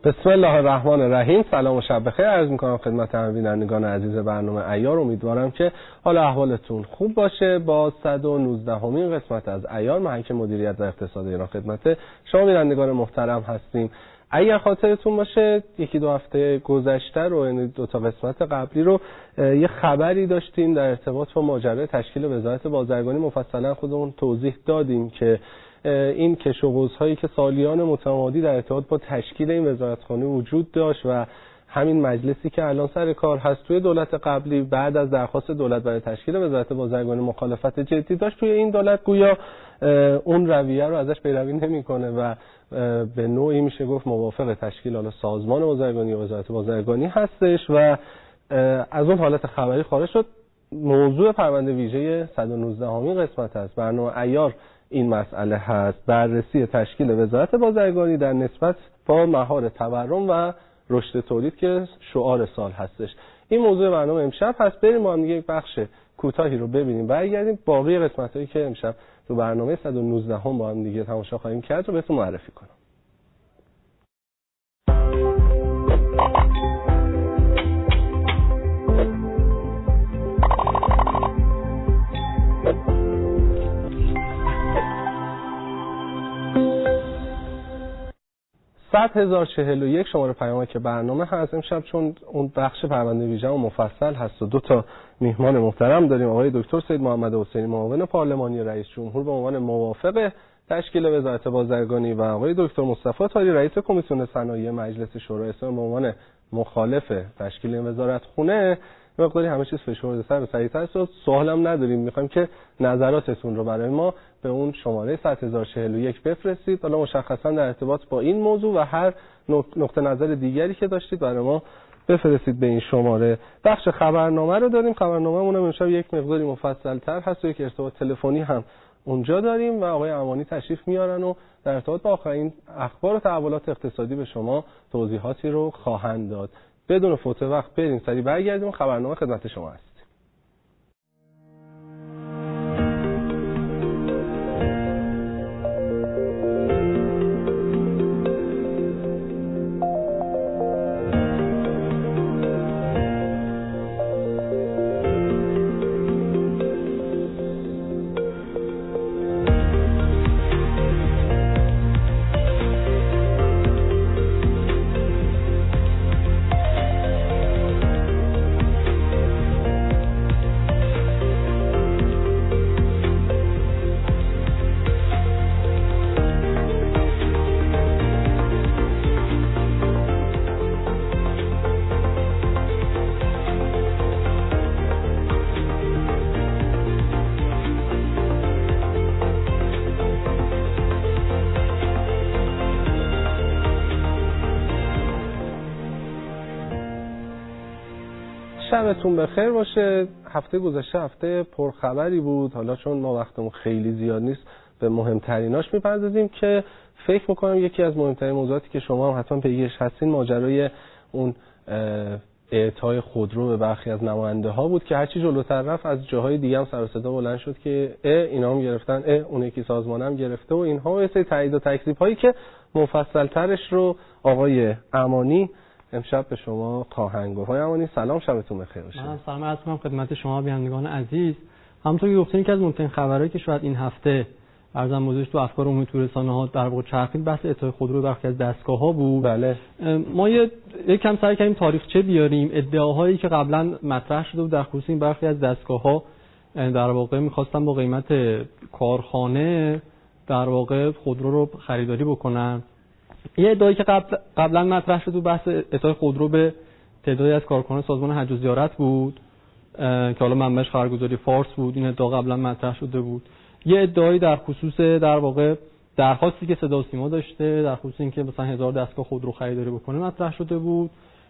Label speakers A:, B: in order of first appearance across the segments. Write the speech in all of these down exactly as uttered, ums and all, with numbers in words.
A: بسم الله الرحمن الرحیم. سلام و شب بخیر عرض می‌کنم خدمت همه بینندگان عزیز برنامه عیار. امیدوارم که حال احوالتون خوب باشه. با صد و نوزدهمین قسمت از عیار، محک مدیریت و اقتصاد ایران، خدمت شما بینندگان محترم هستیم. اگر خاطرتون باشه یکی دو هفته گذشته رو، یعنی دو تا قسمت قبلی رو، یه خبری داشتیم در ارتباط با ماجرای تشکیل وزارت بازرگانی. مفصلا خودمون توضیح دادیم که این کش و قوس‌هایی که سالیان متمادی در ارتباط با تشکیل این وزارتخانه وجود داشت و همین مجلسی که الان سر کار هست توی دولت قبلی بعد از درخواست دولت برای تشکیل وزارت بازرگانی مخالفت جدی داشت، توی این دولت گویا اون رویه رو ازش پیروی نمی‌کنه و به نوعی میشه گفت موافق تشکیل حالا سازمان بازرگانی و وزارت بازرگانی هستش و از اون حالت خبری خارج شد. موضوع پرونده ویژه صد و نوزدهمین قسمت است برنامه عیار این مسئله هست: بررسی تشکیل وزارت بازرگانی در نسبت با مهار تورم و رشد تولید که شعار سال هستش. این موضوع برنامه امشب هست. بریم با هم یک بخش کوتاهی رو ببینیم، برگردیم باقی قسمتایی که امشب تو برنامه صد و نوزدهم با هم دیگه تماشا خواهیم کرد رو بهتون معرفی کنم. صد هزار چهل و یک شماره پیامک برنامه هست امشب، چون اون بخش پرونده ویژه و مفصل هست و دو تا میهمان محترم داریم. آقای دکتر سید محمد حسینی، معاون پارلمانی رئیس جمهور به عنوان موافق تشکیل وزارت بازرگانی، و آقای دکتر مصطفی تاری، رئیس کمیسیون صنایع مجلس شورای اسلامی به عنوان مخالف تشکیل این وزارت خونه. مقداری همه چیز فشرده سر و سریعتر است. سوالم نداریم، میخوایم که نظراتتون رو برای ما به اون شماره صد هزار چهل و یک بفرستید. حالا مشخصا در ارتباط با این موضوع و هر نقطه نظر دیگری که داشتید برای ما بفرستید به این شماره. بخش خبرنامه رو داریم. خبرنامه‌مون امشب یک مقداری مفصل‌تر هست و یک ارتباط تلفنی هم اونجا داریم و آقای امانی تشریف میارن و در ارتباط با آخرین اخبار و تحولات اقتصادی به شما توضیحاتی رو خواهند داد. بدون فوت وقت بریم سریع برگردیم و خبرنامه خدمت شما است. شبتون بخیر باشه. هفته گذشته هفته پرخبری بود. حالا چون ما وقتمون خیلی زیاد نیست به مهمتریناش میپردازیم که فکر میکنم یکی از مهمترین موضوعاتی که شما هم حتما پیگیرش هستین ماجرای اون اعطای خودرو به برخی از نماینده ها بود که هرچی جلوتر رفت از جاهای دیگه هم سر و صدا بلند شد که اه اینا هم گرفتن، اه اون یکی سازمان هم گرفته و اینها و یه سری تایید و تکذیب هایی که مفصل ترش رو آقای امانی امشب به شما خواهند گفت. آقای امانی سلام، شبتون بخیر باشه.
B: من سلام عرض می‌کنم خدمت شما بینندگان عزیز. همونطور که گفتین که از مهمترین خبرایی که شاید این هفته ارزم موضوعش تو افکار عمومی تو رسانه‌ها در واقع چرخید بحث اعطای خودرو برخی از دستگاه‌ها بود.
A: بله.
B: ما یه یکم سعی کردیم تاریخچه بیاریم. ادعاهایی که قبلا مطرح شده بود در خصوص این برخی از دستگاه‌ها در واقع می‌خواستن با قیمت کارخانه در واقع خودرو رو خریداری بکنن. یه ادعایی که قبل قبلا مطرح شد و بحث اعطای خودرو به تعدادی از کارکنان سازمان حج و زیارت بود که حالا منبعش خبرگزاری فارس بود. این ادعا قبلا مطرح شده بود. یه ادعایی در خصوص در واقع درخواستی که صدا و سیما داشته در خصوص اینکه مثلا هزار دستگاه خودرو خریداری بکنه مطرح شده بود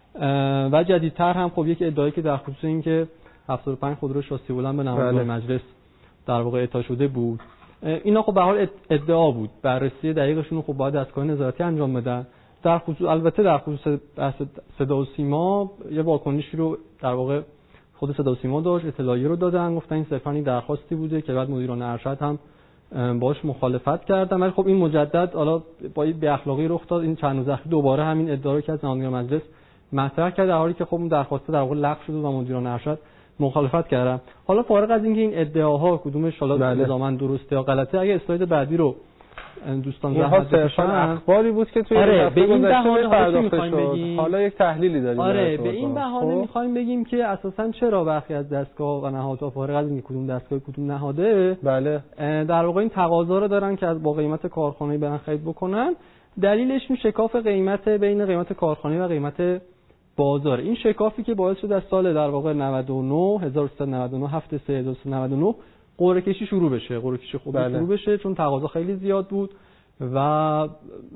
B: و جدیدتر هم خب یک ادعایی که در خصوص اینکه هفتاد و پنج خودرو شاسی بلند به نمایندگان مجلس در واقع اعطا شده بود. اینا خب به حال ادعا بود. بررسی دقیقشون خب باید دستگاه نظارتی انجام بدن. در خصوص البته در خصوص صدا و سیما یه واکنشی رو در واقع خود صدا و سیما داشت، اطلاعیه رو دادن، گفتن این صرفاً درخواستی بوده که بعد مدیران ارشد هم باش مخالفت کردن، ولی خب این مجدد حالا با این بی اخلاقی رخ داد. این چند روز اخیر دوباره همین ادعا رو که از نمایندگان مجلس مطرح کرد، در حالی که خب اون درخواست در واقع لغو شده و مدیران ارشد مخالفت کردن. حالا فارغ از اینکه این ادعاها کدومش حالا الزاماً درسته یا غلطه، اگه اسلاید بعدی رو دوستان زحمت بکشن،
A: اخباری بود که توی
B: آره به این بهانه پرداخته شد.
A: حالا یک تحلیلی داریم.
B: آره به این بهانه می‌خوایم بگیم که اساساً چرا برخی از دستگاه و نهادها فارغ از اینکه کدوم دستگاه کدوم نهاده،
A: بله
B: در واقع این تقاضا رو دارن که از با قیمت کارخانه‌ای برن خرید بکنن. دلیلش این شکاف قیمت بین قیمت کارخانه‌ای و قیمت بازار. این شکافی که باعث شد از سال در واقع نود و نه هزار و سیصد و نود و نه هفت سه هزار و سیصد و نود و نه قرعه کشی شروع بشه. قرعه کشی خوب بله. شروع بشه چون تقاضا خیلی زیاد بود و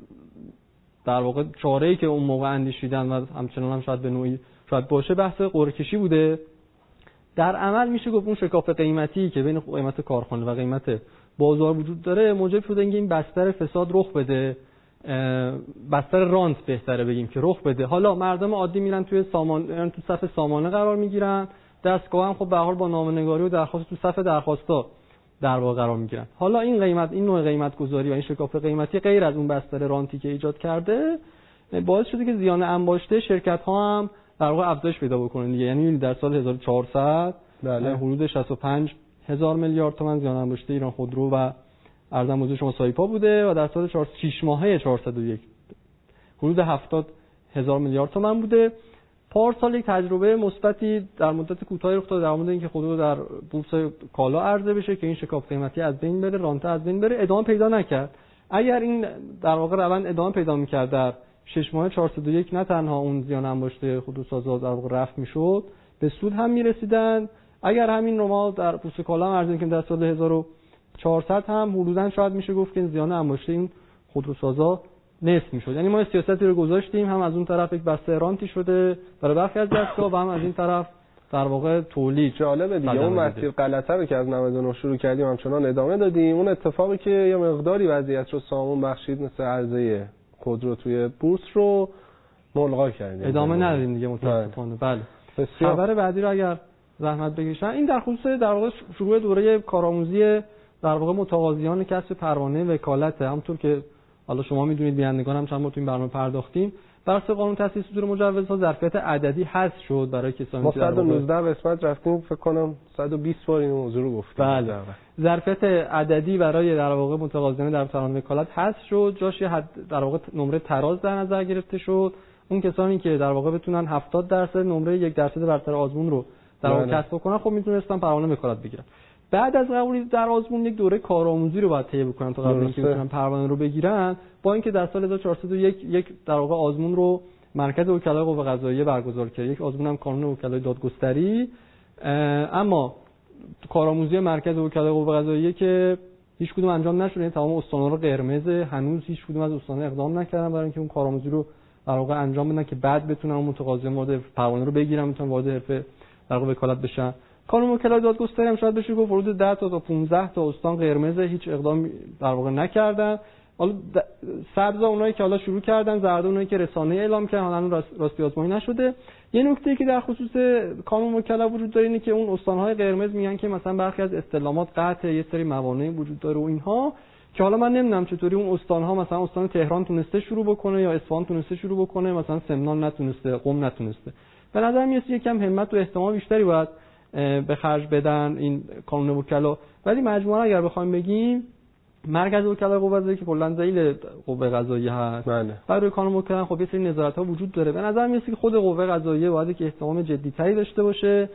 B: در واقع چاره‌ای که اون موقع اندیشیدن و همچنان هم شاید به نوعی شاید باشه بحث قرعه کشی بوده. در عمل میشه گفت اون شکاف قیمتی که بین قیمت کارخانه و قیمت بازار وجود داره موجب شده اینکه این بستر فساد رخ بده، بستر رانت بهتره بگیم که رخ بده. حالا مردم عادی میرن توی سامان، یعنی تو صف سامانه قرار میگیرن، دستگاه هم خب به هر حال با نامه‌نگاری و درخواست تو صف درخواستا در واقع قرار میگیرن. حالا این قیمت، این نوع قیمت گذاری و این شکاف قیمتی غیر از اون بستر رانتی که ایجاد کرده باعث شده که زیان انباشته شرکت ها هم در واقع افزایش پیدا بکنه دیگه. یعنی در سال هزار و چهارصد بله. حدود شصت و پنج هزار میلیارد تومان زیان انباشته ایران خودرو و ارزم حضور شما سایپا بوده و در سال شش ماهه چهارصد و یک حدود هفتاد هزار میلیارد تومان بوده. پارسال یک تجربه مثبتی در مدت کوتاهی رخ داد در مورد اینکه خودرو در بورس کالا عرضه بشه که این شکاف قیمتی از بین بره، رانت از بین بره، ادامه پیدا نکرد. اگر این در واقع روند ادامه پیدا می‌کرد در شش ماه چهارصد و یک نه تنها اون زیان انباشته خودروسازا در واقع رفع می‌شد، به سود هم می‌رسیدن. اگر همین رو ما در بورس کالا عرضه می‌کنیم در سال هزار و چهارصد هم حدوداً شاید میشه گفت که زیان انباشته این خودروسازا نصف میشد. یعنی ما سیاستی رو گذاشتیم، هم از اون طرف یک بسته رانتی شده برای برخی از دستگاه و هم از این طرف در واقع تولید.
A: جالبه دیگه اون مسیر غلطه رو که از نود و نه شروع کردیم همچنان ادامه دادیم. اون اتفاقی که یه مقداری وضعیت رو سامون بخشید مثل عرضه خودرو توی بورس رو ملغا کردیم،
B: ادامه ندادیم دیگه متاسفانه. بله خبر بعدی رو اگر زحمت بکشن، این در خصوص در واقع شروع دوره کارآموزی در واقع متقاضیان کسب پروانه وکالت. همونطور که حالا شما میدونید بینندگان هم چند بار تو این برنامه پرداختیم، بر اساس قانون تأسیس صدور مجوزها ظرفیت عددی حذف شد برای کسانی که
A: ما صد و نوزده قسمت رفتیم فکر کنم صد و بیست بار این موضوع رو گفتیم.
B: بله. ظرفیت عددی برای در واقع متقاضیان در پروانه وکالت حذف شد، جاش در واقع نمره تراز در نظر گرفته شد. اون کسانی که در واقع بتونن هفتاد درصد نمره یک درصد برتر آزمون رو در واقع کسب کنن خب میتونستن پروانه وکالت بگیرن. بعد از قبول در آزمون یک دوره کارآموزی رو باید طی بکنن تا قبل اینکه بتونن پروانه رو بگیرن. با اینکه در سال هزار و چهارصد و یک یک در واقع آزمون رو مرکز وکلای قوه قضاییه برگزار کرد، یک آزمون هم کانون وکلای دادگستری، اما کارآموزی مرکز وکلای قوه قضاییه که هیچ کدوم انجام نشد. یعنی تمام استانا رو قرمز، هنوز هیچ کدوم از استانا اقدام نکردن برای اینکه اون کارآموزی رو در واقع انجام بدن که بعد بتونن اون متقاضی مورد پروانه رو بگیرن، بتونن وارد حرفه در واقع وکالت بشن. کانون وکلای دادگستری هم شاید بشه گفت حدود ده تا تا پانزده تا استان قرمز هیچ اقدام در واقع نکردن. حالا سبز اونایی که حالا شروع کردن، زرد اونایی که رسانه اعلام کردن، حالا راستی آزمایی نشده. یه نکته که در خصوص کانون وکلا وجود داره اینه که اون استان‌های قرمز میگن که مثلا برخی از استعلامات قطع، یه سری موانع وجود داره و اینها، که حالا من نمیدونم چطوری اون استان‌ها، مثلا استان تهران تونسته شروع بکنه یا اصفهان تونسته شروع بکنه، مثلا سمنان نتونسته، قم نتونسته. به نظر میاد یکم همت و احتمال بیشتری باید به خرج بدن این کانون وکلا. ولی مجموعاً اگر بخوایم بگیم مرکز وکلای قوه قضاییه که کلا ذیل قوه قضاییه هست، بله، برای کانون وکلا خب یه سری نظارت‌ها وجود داره. به نظر میاد که خود قوه قضاییه باید که احتمام جدی‌تری داشته باشه،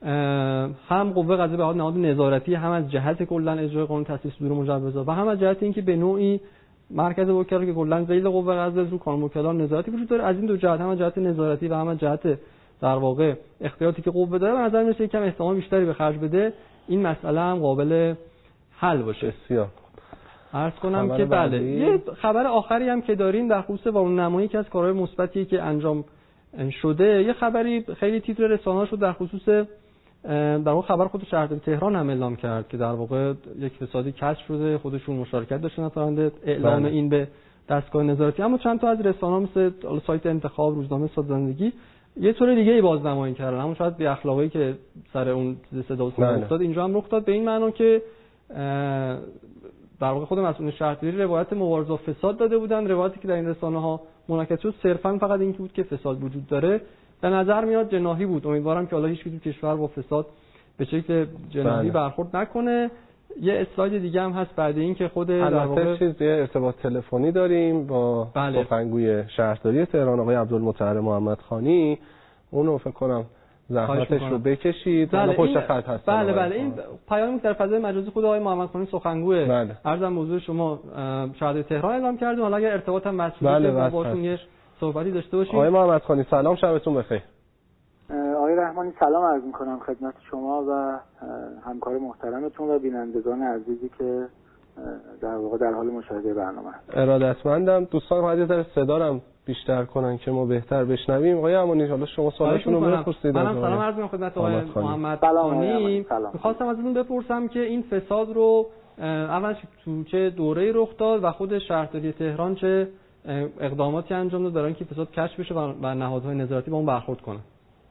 B: هم قوه قضاییه به حال نهاد نظارتی، هم از جهت کلا اجرای قانون تأسیس صدور مجوزها و هم از جهت اینکه به نوعی مرکز وکلا که کلا ذیل قوه قضاییه رو کانون وکلا نظارتی وجود داره. از این دو جهت، هم از جهت نظارتی و هم از جهت در واقع اختیاراتی که قوه داره، به نظر میاد یکم احتمال بیشتری به خرج بده این مسئله هم قابل حل باشه.
A: بسیار
B: عرض کنم که بله. یه خبر آخری هم که داریم در خصوص وارونمایی که از کارهای مثبتی که انجام شده، یه خبری خیلی تیتر رسانه‌ها شد در خصوص در واقع خبر خود شهرداری تهران هم اعلام کرد که در واقع یک فسادی کشف شده، خودشون مشارکت داشتن تا اعلام این به دستگاه نظارتی. اما چند تا از رسانه‌ها مثل سایت انتخاب، روزنامه صدا زندگی یه طور دیگه ای بازنمایی کردن، اما شاید بی اخلاقی که سر اون صدا و سیما افتاد اینجا هم رخ داد، به این معنا که در واقع خود مسئولین شهرداری روایت مبارزه با فساد داده بودن. روایتی که در این رسانه‌ها منعکس شد صرفاً فقط این بود که فساد وجود داره. به نظر میاد جناحی بود. امیدوارم که حالا هیچ کدوم کشور با فساد به شکل جناحی
A: بله.
B: برخورد نکنه. یه اسلاید دیگه هم هست بعد این که خود در
A: واقع چیز یه ارتباط تلفنی داریم با
B: بله.
A: سخنگوی شهرداری تهران آقای عبدالمطهر محمدخانی. اونو فکر کنم زحمتش رو بکشید.
B: بله
A: پشت خط هست.
B: بله بله این پیامی که در فضای مجازی خود آقای محمدخانی سخنگوی
A: بله.
B: عرضم موضوع شما شهرداری تهران اعلام کردیم. حالا اگر ارتباط هم مسئولیت
A: بله
B: باشون یه صحبتی داشته باشیم.
A: آقای محمدخانی سلام، شبتون بخیر.
C: آقای رحمانی سلام عرض می‌کنم خدمت شما و همکار محترمتون و بینندگان عزیزی که در واقع در حال مشاهده برنامه هست.
A: ارادتمندم. دوستان باید یه ذره صدارم بیشتر کنن که ما بهتر بشنویم. آقای امانی حالا شما سوالتون رو بپرسید.
B: منم سلام عرض می‌کنم خدمت آقای محمدخانی. می‌خواستم از اون بپرسم که این فساد رو اول تو چه دوره‌ای رخ داد و خود شهرداری تهران چه اقداماتی انجام داد برای اینکه فساد کشف بشه و نهادهای نظارتی با اون برخورد کنن.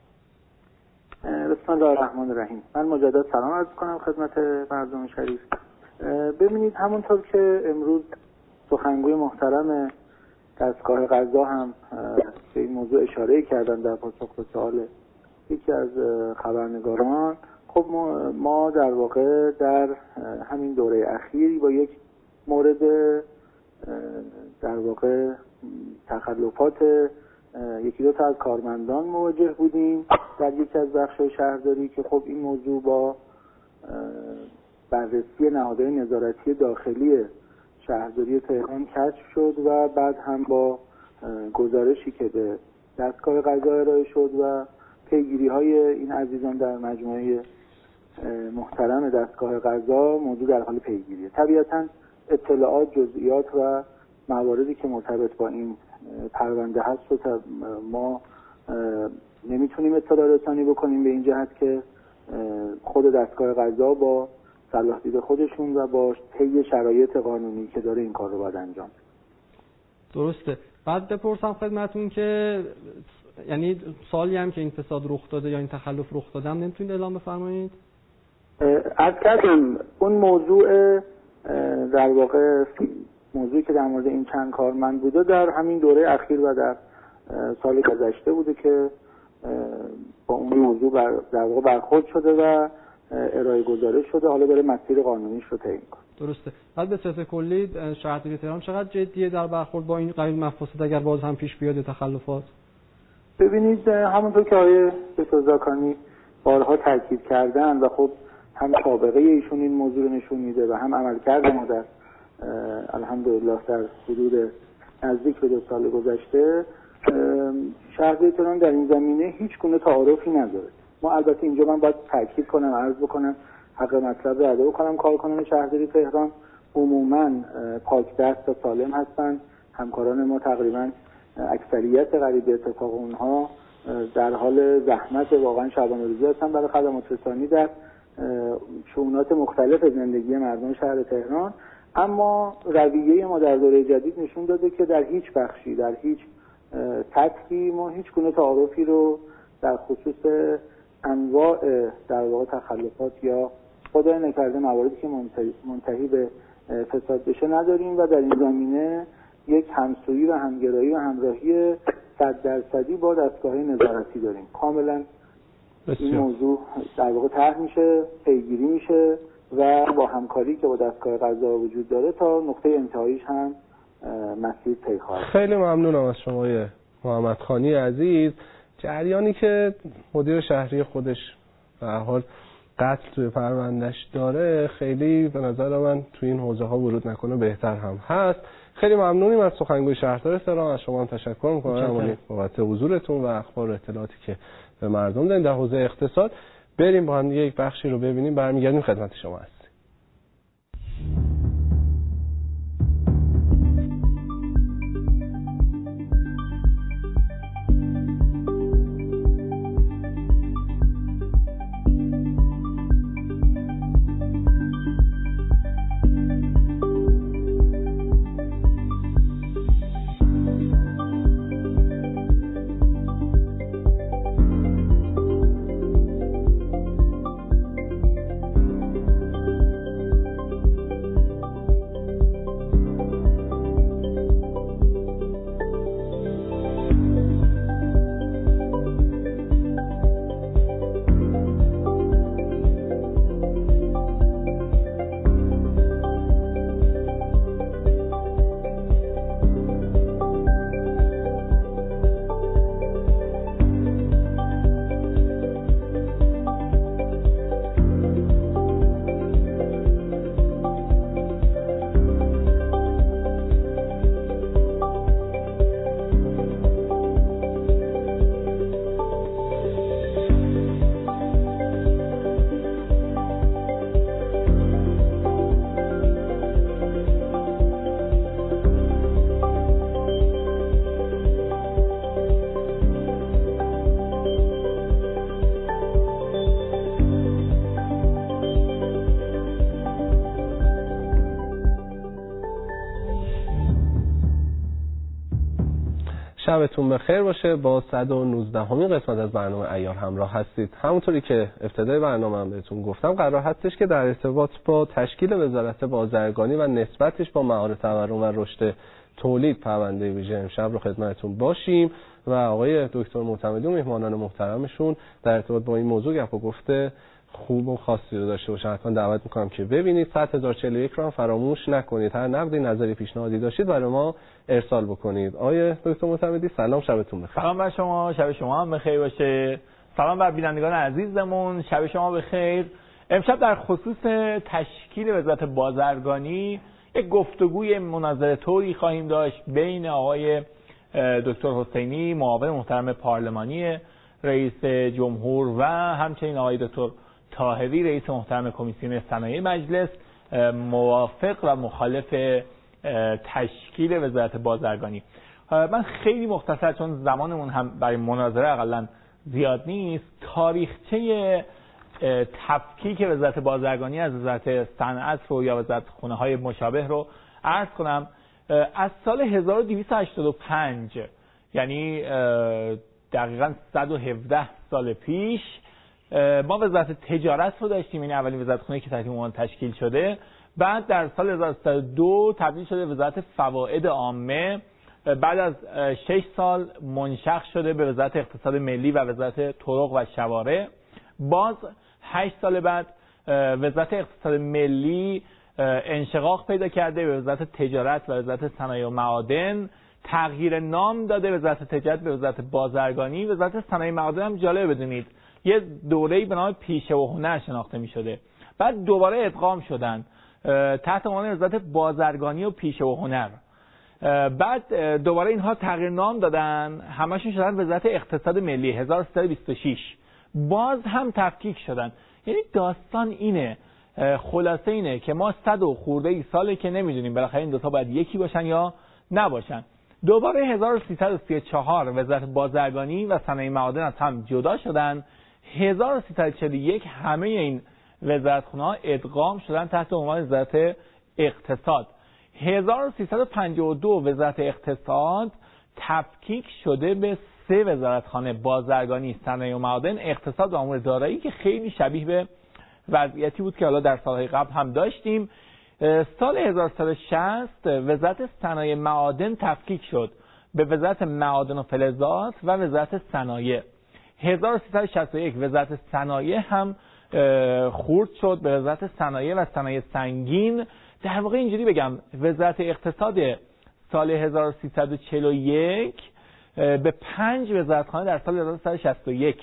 C: بسم الله الرحمن الرحیم. من مجدد سلام عرض کنم خدمت مردم شریف. ببینید همونطور که امروز سخنگوی محترم دستگاه قضا هم به این موضوع اشاره کردن در پاسخ به سوال یکی از خبرنگاران، خب ما, ما در واقع در همین دوره اخیری با یک مورد در واقع تخلفات یکی دو تا از کارمندان مواجه بودیم در یکی از بخش‌های شهرداری که خب این موضوع با بررسی نهادهای نظارتی داخلی شهرداری تهران کشف شد و بعد هم با گزارشی که به دستگاه قضا ارائه شد و پیگیری‌های این عزیزان در مجموعه محترم دستگاه قضا موضوع در حال پیگیریه. طبیعتاً اطلاعات، جزئیات و مواردی که مرتبط با این پرونده هست رو ما نمیتونیم اطلاع رسانی بکنیم به این جهت که خود دستگاه قضا با صلاح دید خودشون و با طی شرایط قانونی که داره این کار رو باید انجام بده.
B: درسته. بعد بپرسم خدمتون که یعنی سالی هم که این فساد رخ داده یا این تخلف رخ داده هم نمیتونید اعلام بفرمایید؟
C: از کردم اون موضوع در واقع موضوعی که در مورد این چند کارمند بوده در همین دوره اخیر و در سال گذشته بوده که با اون موضوع بر در واقع برخورد شده و ارائه گزارش شده، حالا برای مسیر قانونیش رو طی می‌کنه.
B: درسته. بعد به صورت کلی شهرداری تهران چقدر جدیه در برخورد با این قبیل مفاسد اگر باز هم پیش بیاد تخلفات؟
C: ببینید همونطور که آقای دکتر زاکانی بارها تاکید کردن و خب هم سابقه ایشون این موضوع رو نشون میده و هم عملکرد ما در الحمدلله در حدود نزدیک به دو سال گذشته شهرداری تهران در این زمینه هیچ گونه تعارفی نداره. ما البته اینجا من باید تاکید کنم، عرض بکنم، حق مطلب رو ادا بکنم، کارکنان شهرداری تهران عموماً پاک دست و سالم هستن. همکاران ما تقریباً اکثریت قریب به اتفاق اونها در حال زحمت واقعاً شبانه روزی هستن برای خدمات رسانی در شؤونات مختلف زندگی مردم شهر تهران. اما رویه ما در دوره جدید نشون داده که در هیچ بخشی، در هیچ سطحی ما هیچ گونه تعارفی رو در خصوص انواع در واقع تخلفات یا خدای نکرده مواردی که منتهی به فساد بشه نداریم و در این زمینه یک همسویی و همگرایی و همراهی صد درصدی با دستگاه نظارتی داریم. کاملا این موضوع در واقع طرح میشه، پیگیری میشه و با همکاری که با دستگاه قضا وجود داره تا نقطه انتهاییش هم مسیر طی خواهد.
A: خیلی ممنونم از شما محمدخانی عزیز. جریانی که مدیر شهری خودش به هر حال قتل توی پروندهش داره خیلی به نظر من توی این حوزه ها ورود نکنه بهتر هم هست. خیلی ممنونیم از سخنگوی شهردار تهران. از شما هم تشکر می‌کنم بابت حضورتون و اخبار و اطلاعاتی که به مردم دادین در حوزه اقتصاد. بریم با هم یک بخشی رو ببینیم، برمیگردیم خدمت شما هست. شبتون بخیر باشه. با صد و نوزدهمین قسمت از برنامه عیار همراه هستید. همونطوری که ابتدای برنامه هم بهتون گفتم، قرار هستش که در ارتباط با تشکیل وزارت بازرگانی و نسبتش با مهار تورم و رشد تولید پرونده ویژه امشب رو خدمتتون باشیم و آقای دکتر معتمدی و مهمانان محترمشون در ارتباط با این موضوع گپ و گفته خوب و خاصی رو داشته باشن. حتما دعوت میکنم که ببینید. صد هزار و چهل و یک رو هم فراموش نکنید. هر نقدی، نظری، پیشنهادی داشتید برای ما ارسال بکنید. آقای دکتر معتمدی سلام، شبتون بخیر.
D: سلام بر شما، شب شما هم بخیر باشه. سلام بر بینندگان عزیزمون، شب شما بخیر. امشب در خصوص تشکیل وزارت بازرگانی یک گفتگوی مناظره طوری خواهیم داشت بین آقای دکتر حسینی، معاون محترم پارلمانی رئیس جمهور، و همچنین آقای دکتر طاهری، رئیس محترم کمیسیون صنایع مجلس، موافق و مخالف تشکیل وزارت بازرگانی. من خیلی مختصر، چون زمانمون هم برای مناظره اقلا زیاد نیست، تاریخچه تفکیک وزارت بازرگانی از وزارت صنعت رو یا وزارت خونه های مشابه رو عرض کنم. از سال هزار و دویست و هشتاد و پنج، یعنی دقیقاً صد و هفده سال پیش، ما وزارت تجارت رو داشتیم، این اولین وزارت خونه که تحت عنوان تشکیل شده. بعد در سال هزار و سیصد و دو تبدیل شده وزارت فواید عامه. بعد از شش سال منشق شده به وزارت اقتصاد ملی و وزارت طرق و شوارع. باز هشت سال بعد وزارت اقتصاد ملی انشقاق پیدا کرده به وزارت تجارت و وزارت صنایع و معادن. تغییر نام داده وزارت تجارت به وزارت بازرگانی. وزارت صنایع و معادن هم جالب بدونید یه دوره‌ای به نام پیشه و هنر شناخته می‌شده. بعد دوباره ادغام شدن تحت عنوان وزارت بازرگانی و پیشه و هنر. بعد دوباره اینها تغییر نام دادن، همشون شدن وزارت اقتصاد ملی هزار و سیصد و بیست و شش. باز هم تفکیک شدن. یعنی داستان اینه، خلاصه اینه که ما صد و خورده ای ساله که نمیدونیم بالاخره این دو تا باید یکی باشن یا نباشن. دوباره هزار و سیصد و سی و چهار وزارت بازرگانی و صنایع معادن از هم جدا شدن. هزار و سیصد و چهل و یک همه این وزارتخونه‌ها ادغام شدن تحت عنوان وزارت اقتصاد. هزار و سیصد و پنجاه و دو وزارت اقتصاد تفکیک شده به سه وزارتخانه: بازرگانی، صنایع و معادن، اقتصاد و امور دارایی، که خیلی شبیه به وضعیتی بود که حالا در سالهای قبل هم داشتیم. سال هزار و سیصد و شصت وزارت صنایع معادن تفکیک شد به وزارت معادن و فلزات و وزارت صنایع. هزار و سیصد و شصت و یک وزارت صنایع هم خورد شد به وزارت صنایع و صنایع سنگین. در واقع اینجوری بگم، وزارت اقتصاد سال هزار و سیصد و چهل و یک به پنج وزارتخانه در سال هزار و سیصد و شصت و یک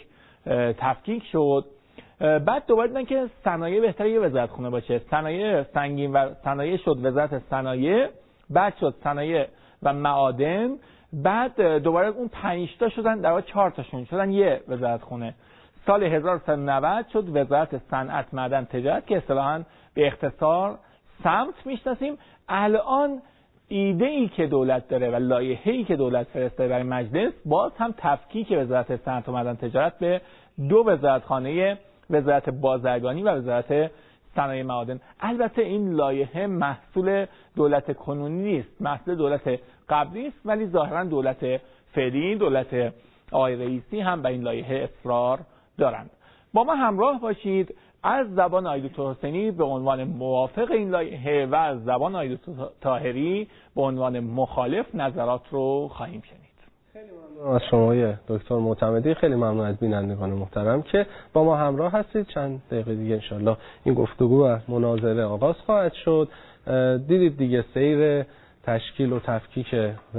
D: تفکیک شد. بعد دوباره دیدن که صنایع بهتره یه وزارتخونه باشه. صنایع سنگین و صنایع شد وزارت صنایع، بعد شد صنایع و معادن، بعد دوباره اون پنج تا شدن، در واقع چهار تاشون شدن یه وزارتخونه. سال هزار و سیصد و نود شد وزارت صنعت، معدن، تجارت، که اصطلاحاً به اختصار سمت میشناسیم. الان ایده ای که دولت داره و لایحه‌ای که دولت فرستاده برای مجلس، باز هم تفکیک وزارت صنعت و معدن تجارت به دو وزارتخانه، وزارت بازرگانی و وزارت صنایع معادن. البته این لایحه محصول دولت کنونی نیست، محصول دولت قبلی است، ولی ظاهرا دولت فعلی، دولت آقای رئیسی هم به این لایحه اصرار دارند. با ما همراه باشید. از زبان آقای دکتر حسینی به عنوان موافق این لایحه و از زبان آقای دکتر طاهری به عنوان مخالف نظرات رو خواهیم شنید.
A: خیلی ممنون از شما دکتر معتمدی، خیلی ممنون از بینندگان محترم که با ما همراه هستید. چند دقیقه دیگه انشالله این گفتگو و مناظره آغاز خواهد شد. دیدید دیگه سیر تشکیل و تفکیک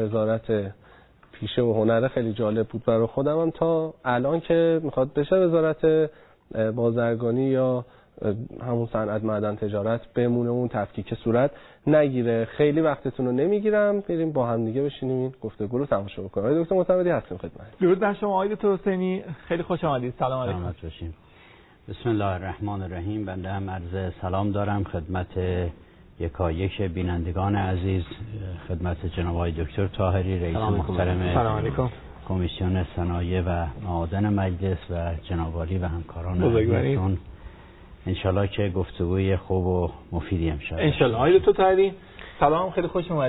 A: وزارت پیشه و هنر خیلی جالب بود برای خودم هم. تا الان که میخواد بشه وزارت بازرگانی یا همون صنعت، معدن، تجارت بمونه، اون تفکیک صورت نگیره. خیلی وقتتون رو نمیگیرم، بریم با هم دیگه بشینیم این گفتگو رو تماشا بکنیم. آقای دکتر معتمدی هستیم خدمت.
D: درود بر شما آقای دکتر حسینی، خیلی خوش آمدید. سلام علیکم.
E: سلامت باشین. بسم الله الرحمن الرحیم. بنده هم عرض سلام دارم خدمت یکایک بینندگان عزیز، خدمت جناب آقای دکتر طاهری، رئیس محترم
D: سلام علیکم
E: کمیسیون صنایع و معادن مجلس و جناب عالی و همکاران عزیزتون. انشالله که گفتگوی خوب و مفیدی امشب.
D: انشالله. آقای دکتر طاهری سلام، خیلی خوش اومدید.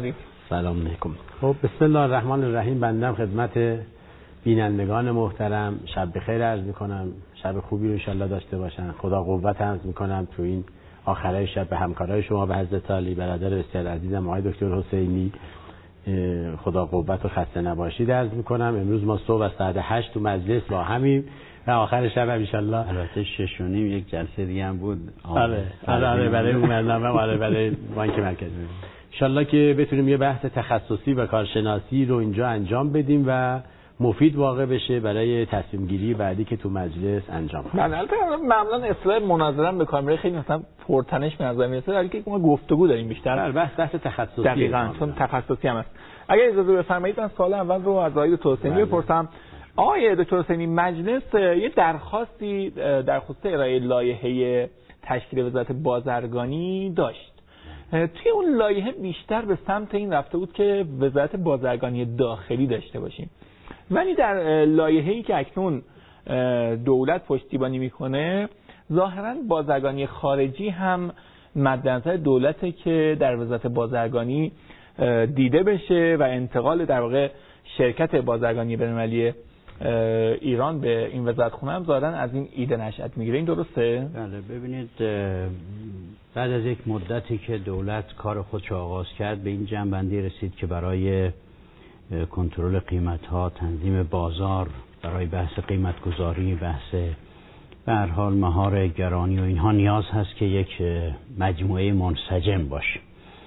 F: سلام علیکم. خب بسم الله الرحمن الرحیم. بندم خدمت بینندگان محترم شب بخیر عرض میکنم. شب خوبی رو انشالله داشته باشن. خدا قوت عرض میکنم تو این آخرای شب به همکارای شما، به حضرت علی برادر بسیار عزیزم آقای دکتر حسینی، خدا قوت و خسته نباشید عرض میکنم. امروز ما صبح از ساعت هشت تو مجلس با همیم و آخر شب ان شاء الله
E: البته شش و نیم یک جلسه دیگه هم بود.
F: آره آره برای اون برنامه، آره برای بانک مرکزی ان شاء الله که بتونیم یه بحث تخصصی و کارشناسی رو اینجا انجام بدیم و مفید واقع بشه برای تصمیم گیری بعدی که تو مجلس انجام خواهد.
D: من البته معمولا اصطلاح مناظره به کار میره، خیلی مثلا پرتنش به نظر میاد، در که ما گفتگو داریم بیشتر.
F: بحث بحث تخصصی
D: دقیقاً چون تخصصی هم هست. اگر اجازه بفرمایید من سوال اول رو از آقای دکتر حسینی بپرسم. آقای دکتر حسینی، مجلس یه درخواستی در خصوص ارائه لایحه تشکیل وزارت بازرگانی داشت. توی اون لایحه بیشتر به سمت این رفته بود که وزارت بازرگانی داخلی داشته باشیم، ولی در لایحه‌ای که اکنون دولت پشتیبانی میکنه ظاهراً بازرگانی خارجی هم مد نظر دولته که در وزارت بازرگانی دیده بشه و انتقال در واقع شرکت بازرگانی بین‌المللی ایران به این وزارتخونه هم ظاهراً از این ایده نشأت میگیره. این درسته؟
E: بله. ببینید بعد از یک مدتی که دولت کار خودش آغاز کرد به این جنبندی رسید که برای کنترل قیمت‌ها، تنظیم بازار، برای بحث قیمت‌گذاری، بحث به هر حال مهار گرانی و اینها نیاز هست که یک مجموعه منسجم باشه.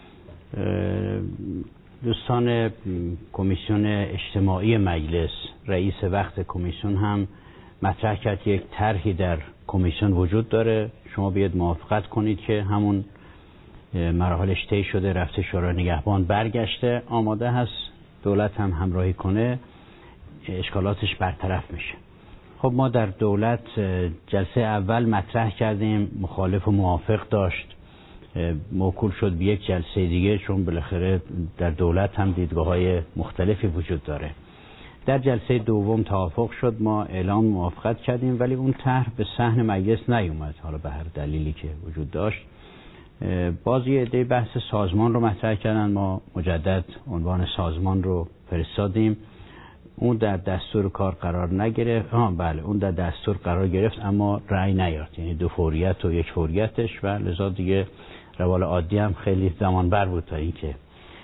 E: دوستان کمیسیون اجتماعی مجلس، رئیس وقت کمیسیون هم مطرح کرد یک طرحی در کمیسیون وجود داره، شما بیاید موافقت کنید که همون مراحلش طی شده، رفته شورای نگهبان، برگشته، آماده هست دولت هم همراهی کنه، اشکالاتش برطرف میشه. خب ما در دولت جلسه اول مطرح کردیم، مخالف و موافق داشت، موکول شد به یک جلسه دیگه چون بالاخره در دولت هم دیدگاه‌های مختلفی وجود داره. در جلسه دوم توافق شد، ما اعلام موافقت کردیم، ولی اون طرح به صحن مجلس نیومد، حالا به هر دلیلی که وجود داشت. باز یه عده بحث سازمان رو مطرح کردن، ما مجدد عنوان سازمان رو فرستادیم، اون در دستور کار قرار نگرفت. ها بله اون در دستور قرار گرفت اما رأی نیافت، یعنی دو فوریت و یک فوریتش، و لذا دیگه روال عادی هم خیلی زمان بر بود تا اینکه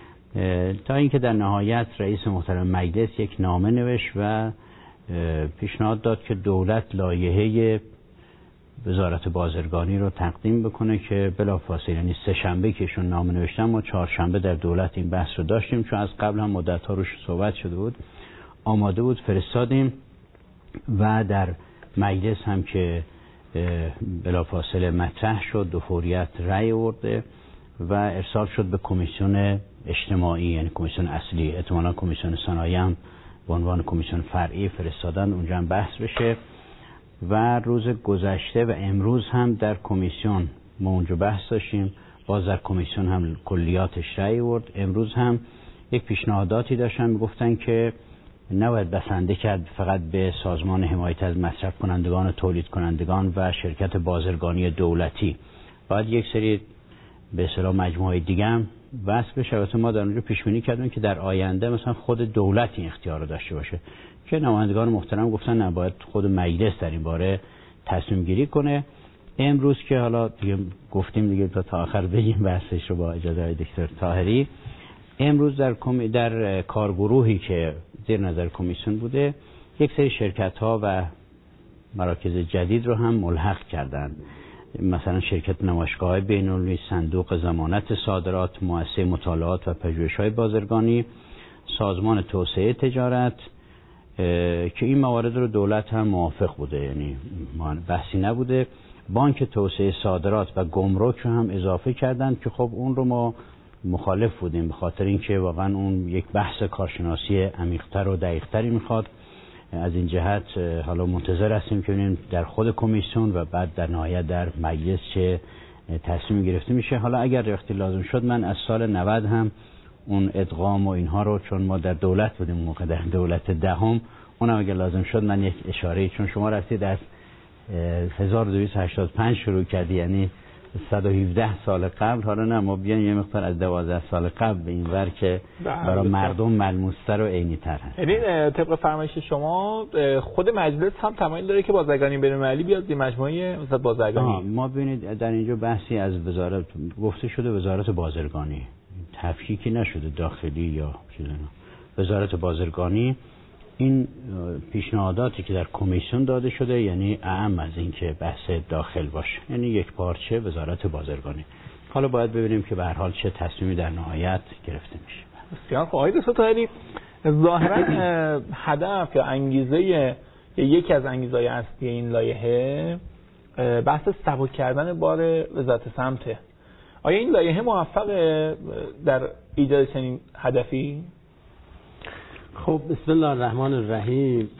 E: تا اینکه در نهایت رئیس محترم مجلس یک نامه نوشت و پیشنهاد داد که دولت لایحه وزارت بازرگانی رو تقدیم بکنه که بلافاصله، یعنی سه شنبه که ایشون نامه نوشتن ما چهارشنبه در دولت این بحث رو داشتیم، چون از قبل هم مدت‌ها روش صحبت شده بود، آماده بود، فرستادیم و در مجلس هم که بلافاصله مطرح شد، دو فوریت رأی آورده و ارسال شد به کمیسیون اجتماعی، یعنی کمیسیون اصلی. احتمالاً کمیسیون صنایع هم به عنوان کمیسیون فرعی فرستادن اونجا هم بحث بشه. و روز گذشته و امروز هم در کمیسیون ما اونجا بحث داشتیم، باز در کمیسیون هم کلیاتش رأی آورد. امروز هم یک پیشنهاداتی داشتن، میگفتن که نباید بسنده کرد فقط به سازمان حمایت از مصرف کنندگان و تولید کنندگان و شرکت بازرگانی دولتی، باید یک سری به اصطلاح مجموعه دیگه هم وصل بشه. البته ما در اونجا پیش بینی کردیم که در آینده مثلا خود دولت این اختیار رو داشته باشه، که نمایندگان محترم گفتن نباید خود مجلس در این باره تصمیم گیری کنه. امروز که حالا دیگه گفتیم دیگه تا تا آخر بگیم بحثش رو با اجازه های دکتر طاهری، امروز در کمی در کارگروهی که زیر نظر کمیسیون بوده یک سری شرکت ها و مراکز جدید رو هم ملحق کردن، مثلا شرکت نمایشگاه‌های بین‌المللی، صندوق ضمانت صادرات، مؤسسه مطالعات و پژوهش‌های بازرگانی، سازمان توسعه تجارت، که این موارد رو دولت هم موافق بوده، یعنی بحثی نبوده. بانک توسعه صادرات و گمرک رو هم اضافه کردن که خب اون رو ما مخالف بودیم، به خاطر اینکه واقعا اون یک بحث کارشناسی عمیق‌تر و دقیق‌تری میخواد. از این جهت حالا منتظر هستیم که ببینیم در خود کمیسیون و بعد در نهایت در مجلس چه تصمیم گرفته میشه. حالا اگر وقتی لازم شد من از سال نود هم اون ادغام و اینها رو، چون ما در دولت بودیم موقع در دولت دهم، اونم اگر لازم شد من یک اشاره، چون شما رفتید از هزار و دویست و هشتاد و پنج شروع کردی، یعنی صد و هفده سال قبل، حالا نه ما بیان یه مقدار از دوازده سال قبل به این ور که برای مردم ملموس‌تر و عینی‌تر هست.
D: یعنی طبق فرمایش شما خود مجلس هم تمایل داره که بازرگانی بین‌المللی بیاد به مجموعه مثلا بازرگانی؟
E: ما ببینید در اینجا بحثی از وزارت گفته شده، وزارت بازرگانی، تفکیکی نشده داخلی یا چیزی. وزارت بازرگانی این پیشنهاداتی که در کمیسیون داده شده یعنی اعم از این که بحث داخل باشه، یعنی یک پارچه وزارت بازرگانی. حالا باید ببینیم که به هر حال چه تصمیمی در نهایت گرفته میشه.
D: بسیار خوب. آقای دکتر طاهری، ظاهرا هدف یا انگیزه یکی از انگیزهای اصلی این لایحه بحث سبک کردن بار وزارت سمته. آیا این لایحه موفق در ایجاد چنین هدفی؟
F: خب بسم الله الرحمن الرحیم.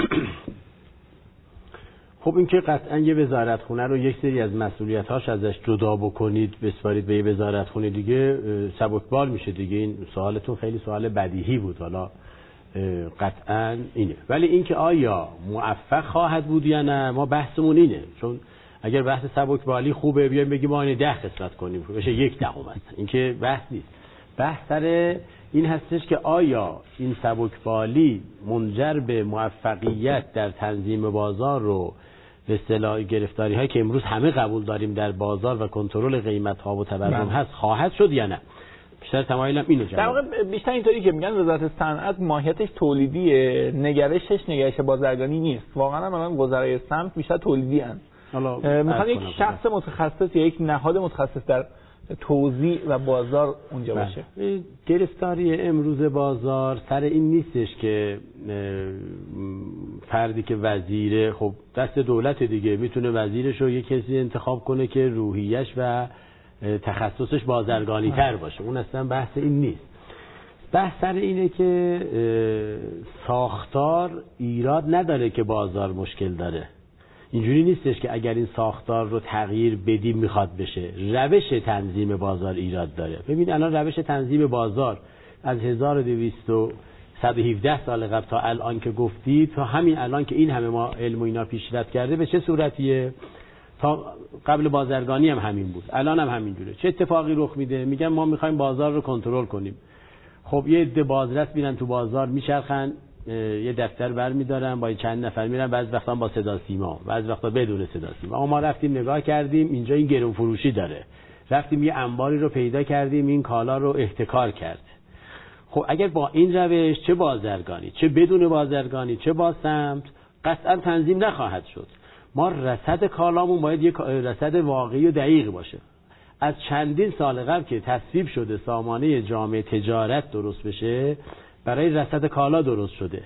F: خب این که قطعا یه وزارتخونه رو یک سری از مسئولیت‌هاش ازش جدا بکنید بسپارید به یه وزارتخونه دیگه سبکبال میشه دیگه. این سوالتون خیلی سوال بدیهی بود، حالا قطعا اینه. ولی اینکه آیا موفق خواهد بود یا نه، ما بحثمون اینه. چون اگر بحث سبکبالی خوبه بیایم بگیم ما اینو ده خصلت کنیم بشه یک دهم است، این که بحث نیست. بحث سر این هستش که آیا این سبکبالی منجر به موفقیت در تنظیم بازار رو به اصطلاح گرفتاری هایی که امروز همه قبول داریم در بازار و کنترل قیمت ها و تورم هست خواهد شد یا نه. بیشتر تمایلم اینو جواب.
D: در واقع بیشتر اینطوری که میگن وزارت صنعت ماهیتش تولیدیه، نگرشش نگرش بازرگانی نیست. واقعا هم الان وزرای سمت بیشتر تولیدی ان. حالا میخوان یک شخص متخصص یا یک نهاد متخصص در توزیع و بازار اونجا باشه.
F: گرفتاری امروز بازار سر این نیستش که فردی که وزیره، خب دست دولت دیگه، میتونه وزیرش رو یک کسی انتخاب کنه که روحیش و تخصصش بازرگانی تر باشه. اون اصلا بحث این نیست. بحث سر اینه که ساختار ایراد نداره که بازار مشکل داره. اینجوری نیستش که اگر این ساختار رو تغییر بدیم میخواد بشه. روش تنظیم بازار ایراد داره. ببین الان روش تنظیم بازار از هزار و دویست و صد و هفده سال قبل تا الان که گفتید، تا همین الان که این همه ما علم و اینا پیشرفت کرده، به چه صورتیه؟ تا قبل بازرگانی هم همین بود، الان هم همین جوره. چه اتفاقی رخ میده؟ میگن ما میخوایم بازار رو کنترل کنیم. خب یه عده بازرس میرن تو بازار میچرخن، یه دفتر برمی‌دارن با چند نفر میرن، بعضی وقتا با صدا سیما، بعضی وقتا بدون صدا سیما. اما ما رفتیم نگاه کردیم اینجا این گرون فروشی داره، رفتیم یه انباری رو پیدا کردیم این کالا رو احتکار کرد. خب اگر با این روش چه بازرگانی چه بدون بازرگانی چه با سمت قطعا تنظیم نخواهد شد. ما رصد کالامون باید یک رصد واقعی و دقیق باشه. از چندین سال قبل که تصویب شده سامانه جامع تجارت درست بشه، برای رصد کالا درست شده.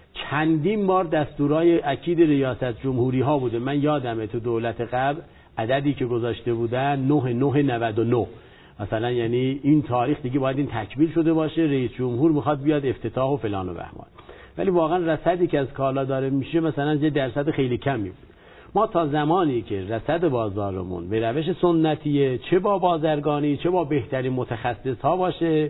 F: چندین بار دستورای اکید ریاست جمهوری ها بوده. من یادمه تو دولت قبل عددی که گذاشته بودن نه نه نود و نه مثلا، یعنی این تاریخ دیگه باید این تکمیل شده باشه، رئیس جمهور میخواد بیاد افتتاح و فلان و بهمان. ولی واقعا رصدی که از کالا داره میشه مثلا یه درصد خیلی کمی بود. ما تا زمانی که رصد بازارمون به روش سنتیه، چه با بازرگانی چه با بهترین متخصص ها باشه،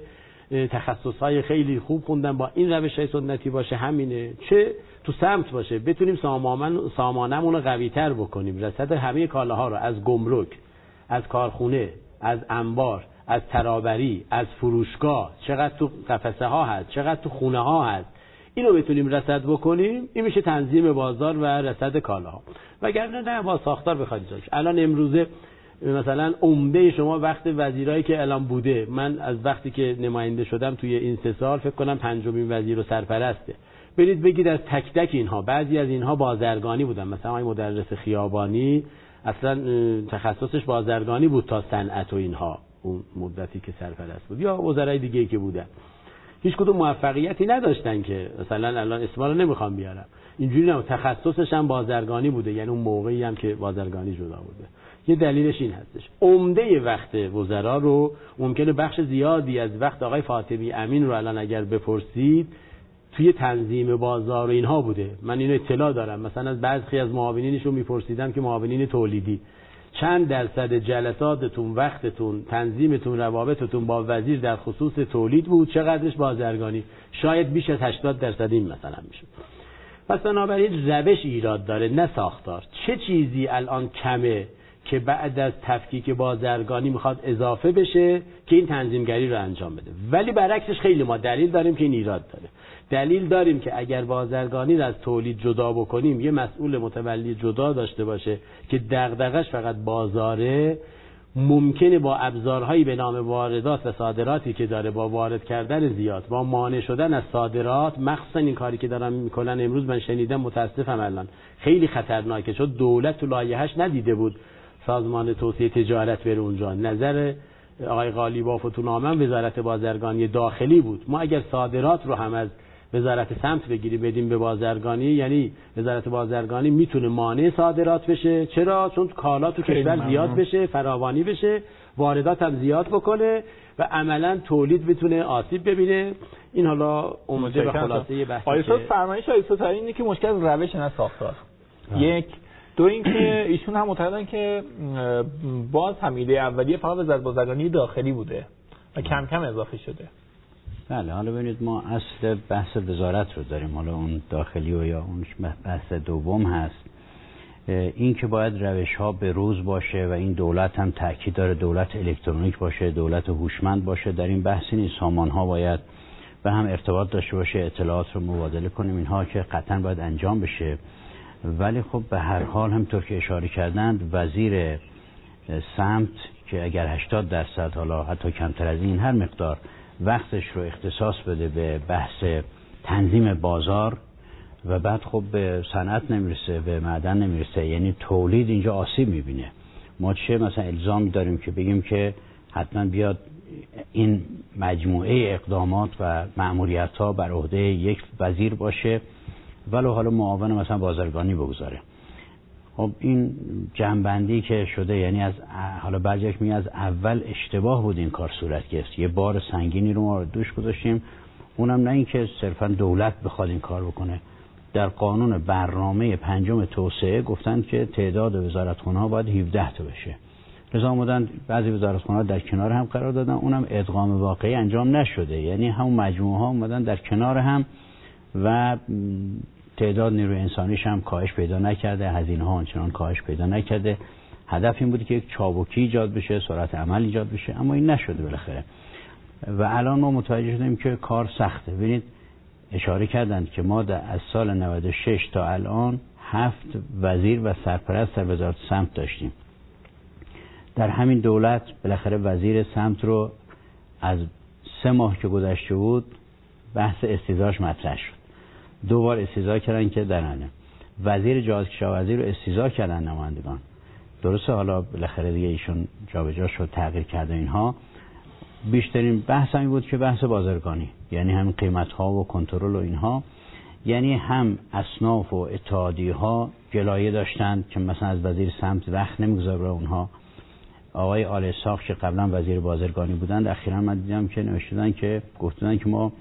F: تخصص های خیلی خوب خوندن با این روش های سنتی باشه، همینه، چه تو سمت باشه، بتونیم سامان سامانمون رو قوی تر بکنیم، رصد همه کالاها رو از گمرک، از کارخونه، از انبار، از ترابری، از فروشگاه، چقدر تو قفسه ها هست، چقدر تو خونه ها هست، اینو بتونیم رصد بکنیم. این میشه تنظیم بازار و رصد کالاها. وگرنه نه با ساختار بخواد جاش. الان امروزه مثلا عمده شما وقت وزیرایی که الان بوده، من از وقتی که نماینده شدم توی این سه سال فکر کنم پنجمین وزیر و سرپرسته، برید بگید از تک تک اینها، بعضی از اینها بازرگانی بودن. مثلا آقای مدرس خیابانی اصلا تخصصش بازرگانی بود تا صنعت و اینها، اون مدتی که سرپرست بود، یا وزرای دیگه که بودن هیچ کدوم موفقیتی نداشتن که مثلا الان اسما رو نمیخوام بیارم. اینجوری نه، تخصصش هم بازرگانی بوده، یعنی اون موقعی هم که بازرگانی جدا بوده. یه دلیلش این هستش عمده وقت وزرا رو، ممکنه بخش زیادی از وقت آقای فاطمی امین رو الان اگر بپرسید توی تنظیم بازار و اینها بوده. من اینو اطلاع دارم، مثلا از بعضی از معاونینشون میپرسیدم که معاونین تولیدی چند درصد جلساتتون، وقتتون، تنظیمتون، روابطتون با وزیر در خصوص تولید بود، چقدرش بازرگانی؟ شاید بیش از هشتاد درصد این مثلا میشه. پس بنابراین روش ایراد داره نه ساختار. چه چیزی الان کمه؟ که بعد از تفکیک بازرگانی میخواد اضافه بشه که این تنظیمگری رو انجام بده. ولی برعکسش خیلی ما دلیل داریم که این ایراد داره. دلیل داریم که اگر بازرگانی رو از تولید جدا بکنیم، یه مسئول متولی جدا داشته باشه که دغدغش فقط بازاره، ممکنه با ابزارهایی به نام واردات و صادراتی که داره، با وارد کردن زیاد، با مانع شدن از صادرات، مخصوصا این کاری که دارن میکنن امروز من شنیدم، متاسفم الان خیلی خطرناکه، چون دولت تو لایحه‌اش ندیده بود سازمان توسعه تجارت بره اونجا. نظر آقای قالیباف تو نامه وزارت بازرگانی داخلی بود. ما اگر صادرات رو هم از وزارت سمت بگیریم بدیم به بازرگانی، یعنی وزارت بازرگانی میتونه مانع صادرات بشه. چرا؟ چون کالا تو کشور زیاد بشه، فراوانی بشه، واردات هم زیاد بکنه و عملا تولید بتونه آسیب ببینه. این حالا اومده به خلاصه بحثی.
D: آیسا فرمایش آیسا ترین اینه که مشکل از روش نه ساختار. یک دو اینکه ایشون هم معتقدن که باز هم ایده اولیه فقط وزارت بازرگانی داخلی بوده و کم کم اضافه شده.
E: بله، حالا ببینید ما اصل بحث وزارت رو داریم، حالا اون داخلی و یا اون بحث دوم هست. این که باید روش ها به روز باشه و این دولت هم تاکید داره دولت الکترونیک باشه، دولت هوشمند باشه، در این بحثی نیست. سامان ها باید به هم ارتباط داشته باشه، اطلاعات رو مبادله کنیم، اینها که قطعا باید انجام بشه. ولی خب به هر حال همطور که اشاره کردند، وزیر سمت که اگر هشتاد درصد حالا حتی کمتر از این هر مقدار وقتش رو اختصاص بده به بحث تنظیم بازار و بعد خب به صنعت نمیرسه، به معدن نمیرسه، یعنی تولید اینجا آسیب میبینه. ما چه مثلا الزام داریم که بگیم که حتما بیاد این مجموعه اقدامات و مأموریت ها بر عهده یک وزیر باشه ولو حالا معاون مثلا بازرگانی بگذاره. خب این جنبندی که شده، یعنی از حالا برجک می از اول اشتباه بود این کار صورت گرفت. یه بار سنگینی رو ما دوش گذاشتیم، اونم نه این که صرفا دولت بخواد این کار بکنه. در قانون برنامه پنجم توسعه گفتن که تعداد وزارتخانه ها باید هفده تا بشه. لذا آمدن بعضی وزارتخانه ها در کنار هم قرار دادن، اونم ادغام واقعی انجام نشده، یعنی همون مجموعه ها اومدن در کنار هم و تعداد نیروی انسانیش هم کاهش پیدا نکرده، هزینه ها آنچنان کاهش پیدا نکرده. هدف این بود که یک چابکی ایجاد بشه، سرعت عمل ایجاد بشه، اما این نشده بالاخره. و الان ما متوجه شدیم که کار سخته. ببینید اشاره کردند که ما در از سال نود و شش تا الان هفت وزیر و سرپرست در وزارت سمت داشتیم. در همین دولت بالاخره وزیر سمت رو از سه ماه که گذشته بود بحث استیضاحش مطرح شد. دو بار استیضاح کردن که درنه. وزیر جهاد کشاورزی رو استیضاح کردن نمایندگان. درسته حالا بالاخره دیگه ایشون جابجا شد، تغییر کرده اینها. بیشترین بحث همین بود که بحث بازرگانی، یعنی هم قیمت ها و کنترل و اینها، یعنی هم اصناف و اتحادیه ها گلایه داشتند که مثلا از وزیر سمت وقت نمیگذاره اونها. آقای آل اسحاق که قبلا وزیر بازرگانی بودند، اخیراً من دیدم که نوشتن که گفتن که ما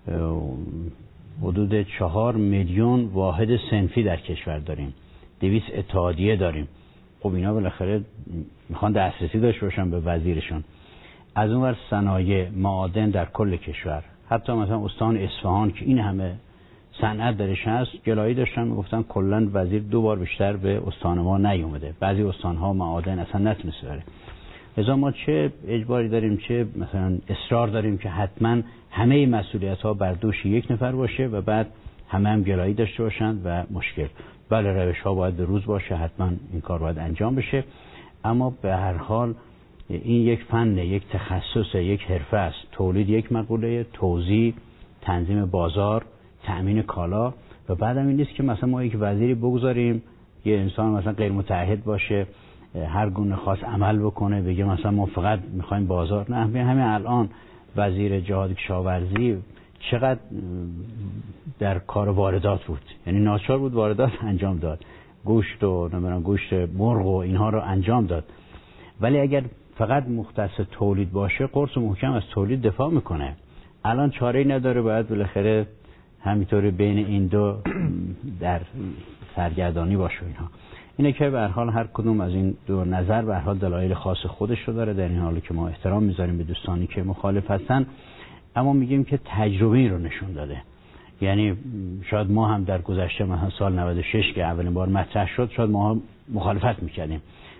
E: حدود چهار میلیون واحد صنفی در کشور داریم، دویست اتحادیه داریم. خب اینا بالاخره میخوان دسترسی داشته باشن به وزیرشون. از اون ور صنایع معادن در کل کشور، حتی مثلا استان اصفهان که این همه صنعت درش هست، گلایه داشتن میگفتن کلا وزیر دو بار بیشتر به استان ما نیومده. بعضی استانها معادن اصلا نتونسته بره. لذا ما چه اجباری داریم چه مثلا اصرار داریم که حتما همه مسئولیت ها بر دوش یک نفر باشه و بعد همه هم گلایه داشته باشند و مشکل. بله روش ها باید به روز باشه، حتما این کار باید انجام بشه، اما به هر حال این یک فن، یک تخصص، یک حرفه است. تولید یک مقوله، توزیع، تنظیم بازار، تأمین کالا. و بعدم این نیست که مثلا ما یک وزیری بگذاریم یه انسان مثلا غیر متعهد باشه، هر گونه خاص عمل بکنه، بگه مثلا ما فقط میخوایم بازار. نه، همین الان وزیر جهاد کشاورزی چقدر در کار واردات بود، یعنی ناچار بود واردات انجام داد، گوشت و نمیدونم گوشت مرغ و اینها رو انجام داد. ولی اگر فقط مختص تولید باشه، قرص محکم از تولید دفاع میکنه. الان چاره‌ای نداره، باید بالاخره همینطوری بین این دو در سرگردانی باشه اینها. اینه که به هر حال هر کدوم از این دو نظر به هر حال دلایل خاص خودش رو داره. در این حالی که ما احترام میذاریم به دوستانی که مخالف هستن، اما میگیم که تجربه رو نشون داده. یعنی شاید ما هم در گذشته مثلا سال نود و شش که اولین بار مطرح شد، شاید ما مخالفت میکردیم،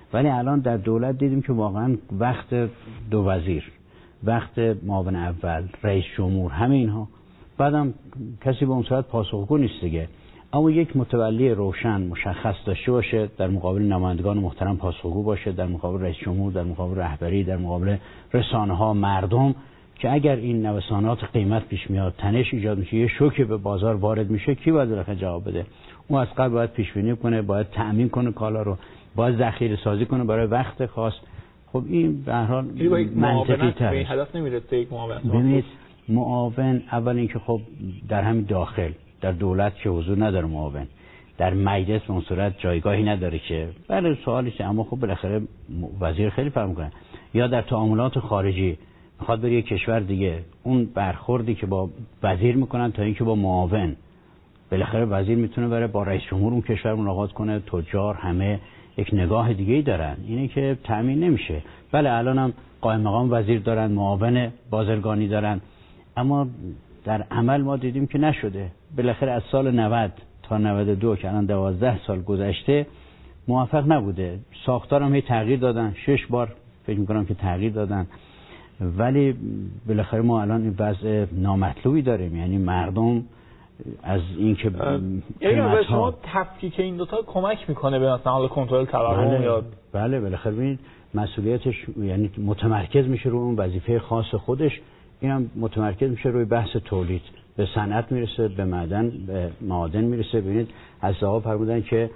E: ولی الان در دولت دیدیم که واقعا وقت دو وزیر، وقت معاون اول، رئیس جمهور، همه اینها، بعدم کسی به اون صورت پاسخگو نیست دیگه. اما یک متولی روشن مشخص داشته باشه، در مقابل نمایندگان محترم پاسخگو باشه، در مقابل رئیس جمهور، در مقابل رهبری، در مقابل رسانه‌ها، مردم، که اگر این نوسانات قیمت پیش میاد، تنش ایجاد میشه، یه شوک به بازار وارد میشه، کی باید بالاخره جواب بده؟ اون از قبل باید پیش بینی کنه، باید تأمین کنه کالا رو، باید ذخیره سازی کنه برای وقت خاص. خب این به هر حال منطقی تر
D: به هدف نمیرسه. یک معاون،
E: ببینید معاون، اول اینکه خب در همین داخل در دولت که حضور نداره معاون، در مجلس به اون صورت جایگاهی نداره که بله سوالیشه، اما خب بالاخره وزیر خیلی فرق میکنه. یا در تعاملات خارجی میخواد بره یک کشور دیگه، اون برخوردی که با وزیر میکنن تا اینکه با معاون، بالاخره وزیر میتونه بره با رئیس جمهور اون کشور ملاقات کنه، تجار همه یک نگاه دیگه‌ای دارن، اینه که تامین نمیشه. بله الانم قائم مقام وزیر دارن، معاون بازرگانی دارن، اما در عمل ما دیدیم که نشده. بالاخره از سال نود تا نود و دو که الان دوازده سال گذشته موفق نبوده. ساختارم هی تغییر دادن، شش بار فکر می‌کنم که تغییر دادن، ولی بالاخره ما الان این وضع نامطلوبی داریم. یعنی مردم از اینکه
D: یعنی به شما تفکیک این دو تا کمک میکنه به مثلا حال کنترل تورم؟
E: بله
D: یا
E: بله بالاخره ببینید مسئولیتش یعنی متمرکز میشه روی اون وظیفه خاص خودش، اینم متمرکز میشه روی بحث تولید، به صنعت میرسه، به معدن، به معادن میرسه. ببینید از آقا فرمودن که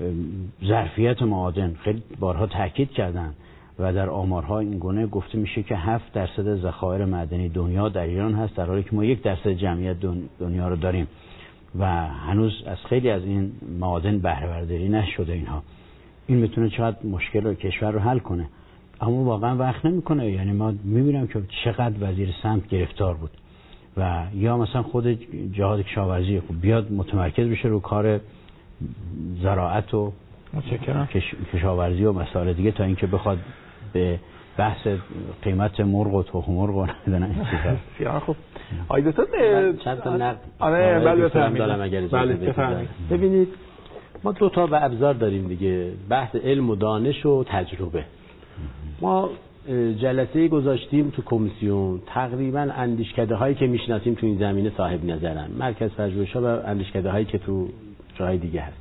E: ظرفیت معادن خیلی بارها تاکید کردن و در آمارها این گونه گفته میشه که هفت درصد ذخایر معدنی دنیا در ایران هست، در حالی که ما یک درصد جمعیت دنیا رو داریم و هنوز از خیلی از این معادن بهره برداری نشده. اینها این میتونه چقدر مشکل رو کشور رو حل کنه، اما واقعا وقت نمیکنه. یعنی ما میبینیم که چقدر وزیر سمت گرفتار بود و یا مثلا خود جهاد کشاورزی خب بیاد متمرکز بشه رو کار زراعت و کش... کشاورزی و مسائل دیگه، تا اینکه بخواد به بحث قیمت مرغ و تخم مرغ و نمیدونم
D: بسیار خوب. آید استاد
F: چند تا نقد
D: آره بله
F: بفرمایید. ببینید ما دو تا به ابزار داریم دیگه، بحث علم و دانش و تجربه. ما جلسه گذاشتیم تو کمیسیون، تقریبا اندیشکده هایی که میشناسیم تو این زمینه صاحب نظرن، مرکز پژوهش‌ها و اندیشکده هایی که تو جای دیگه هست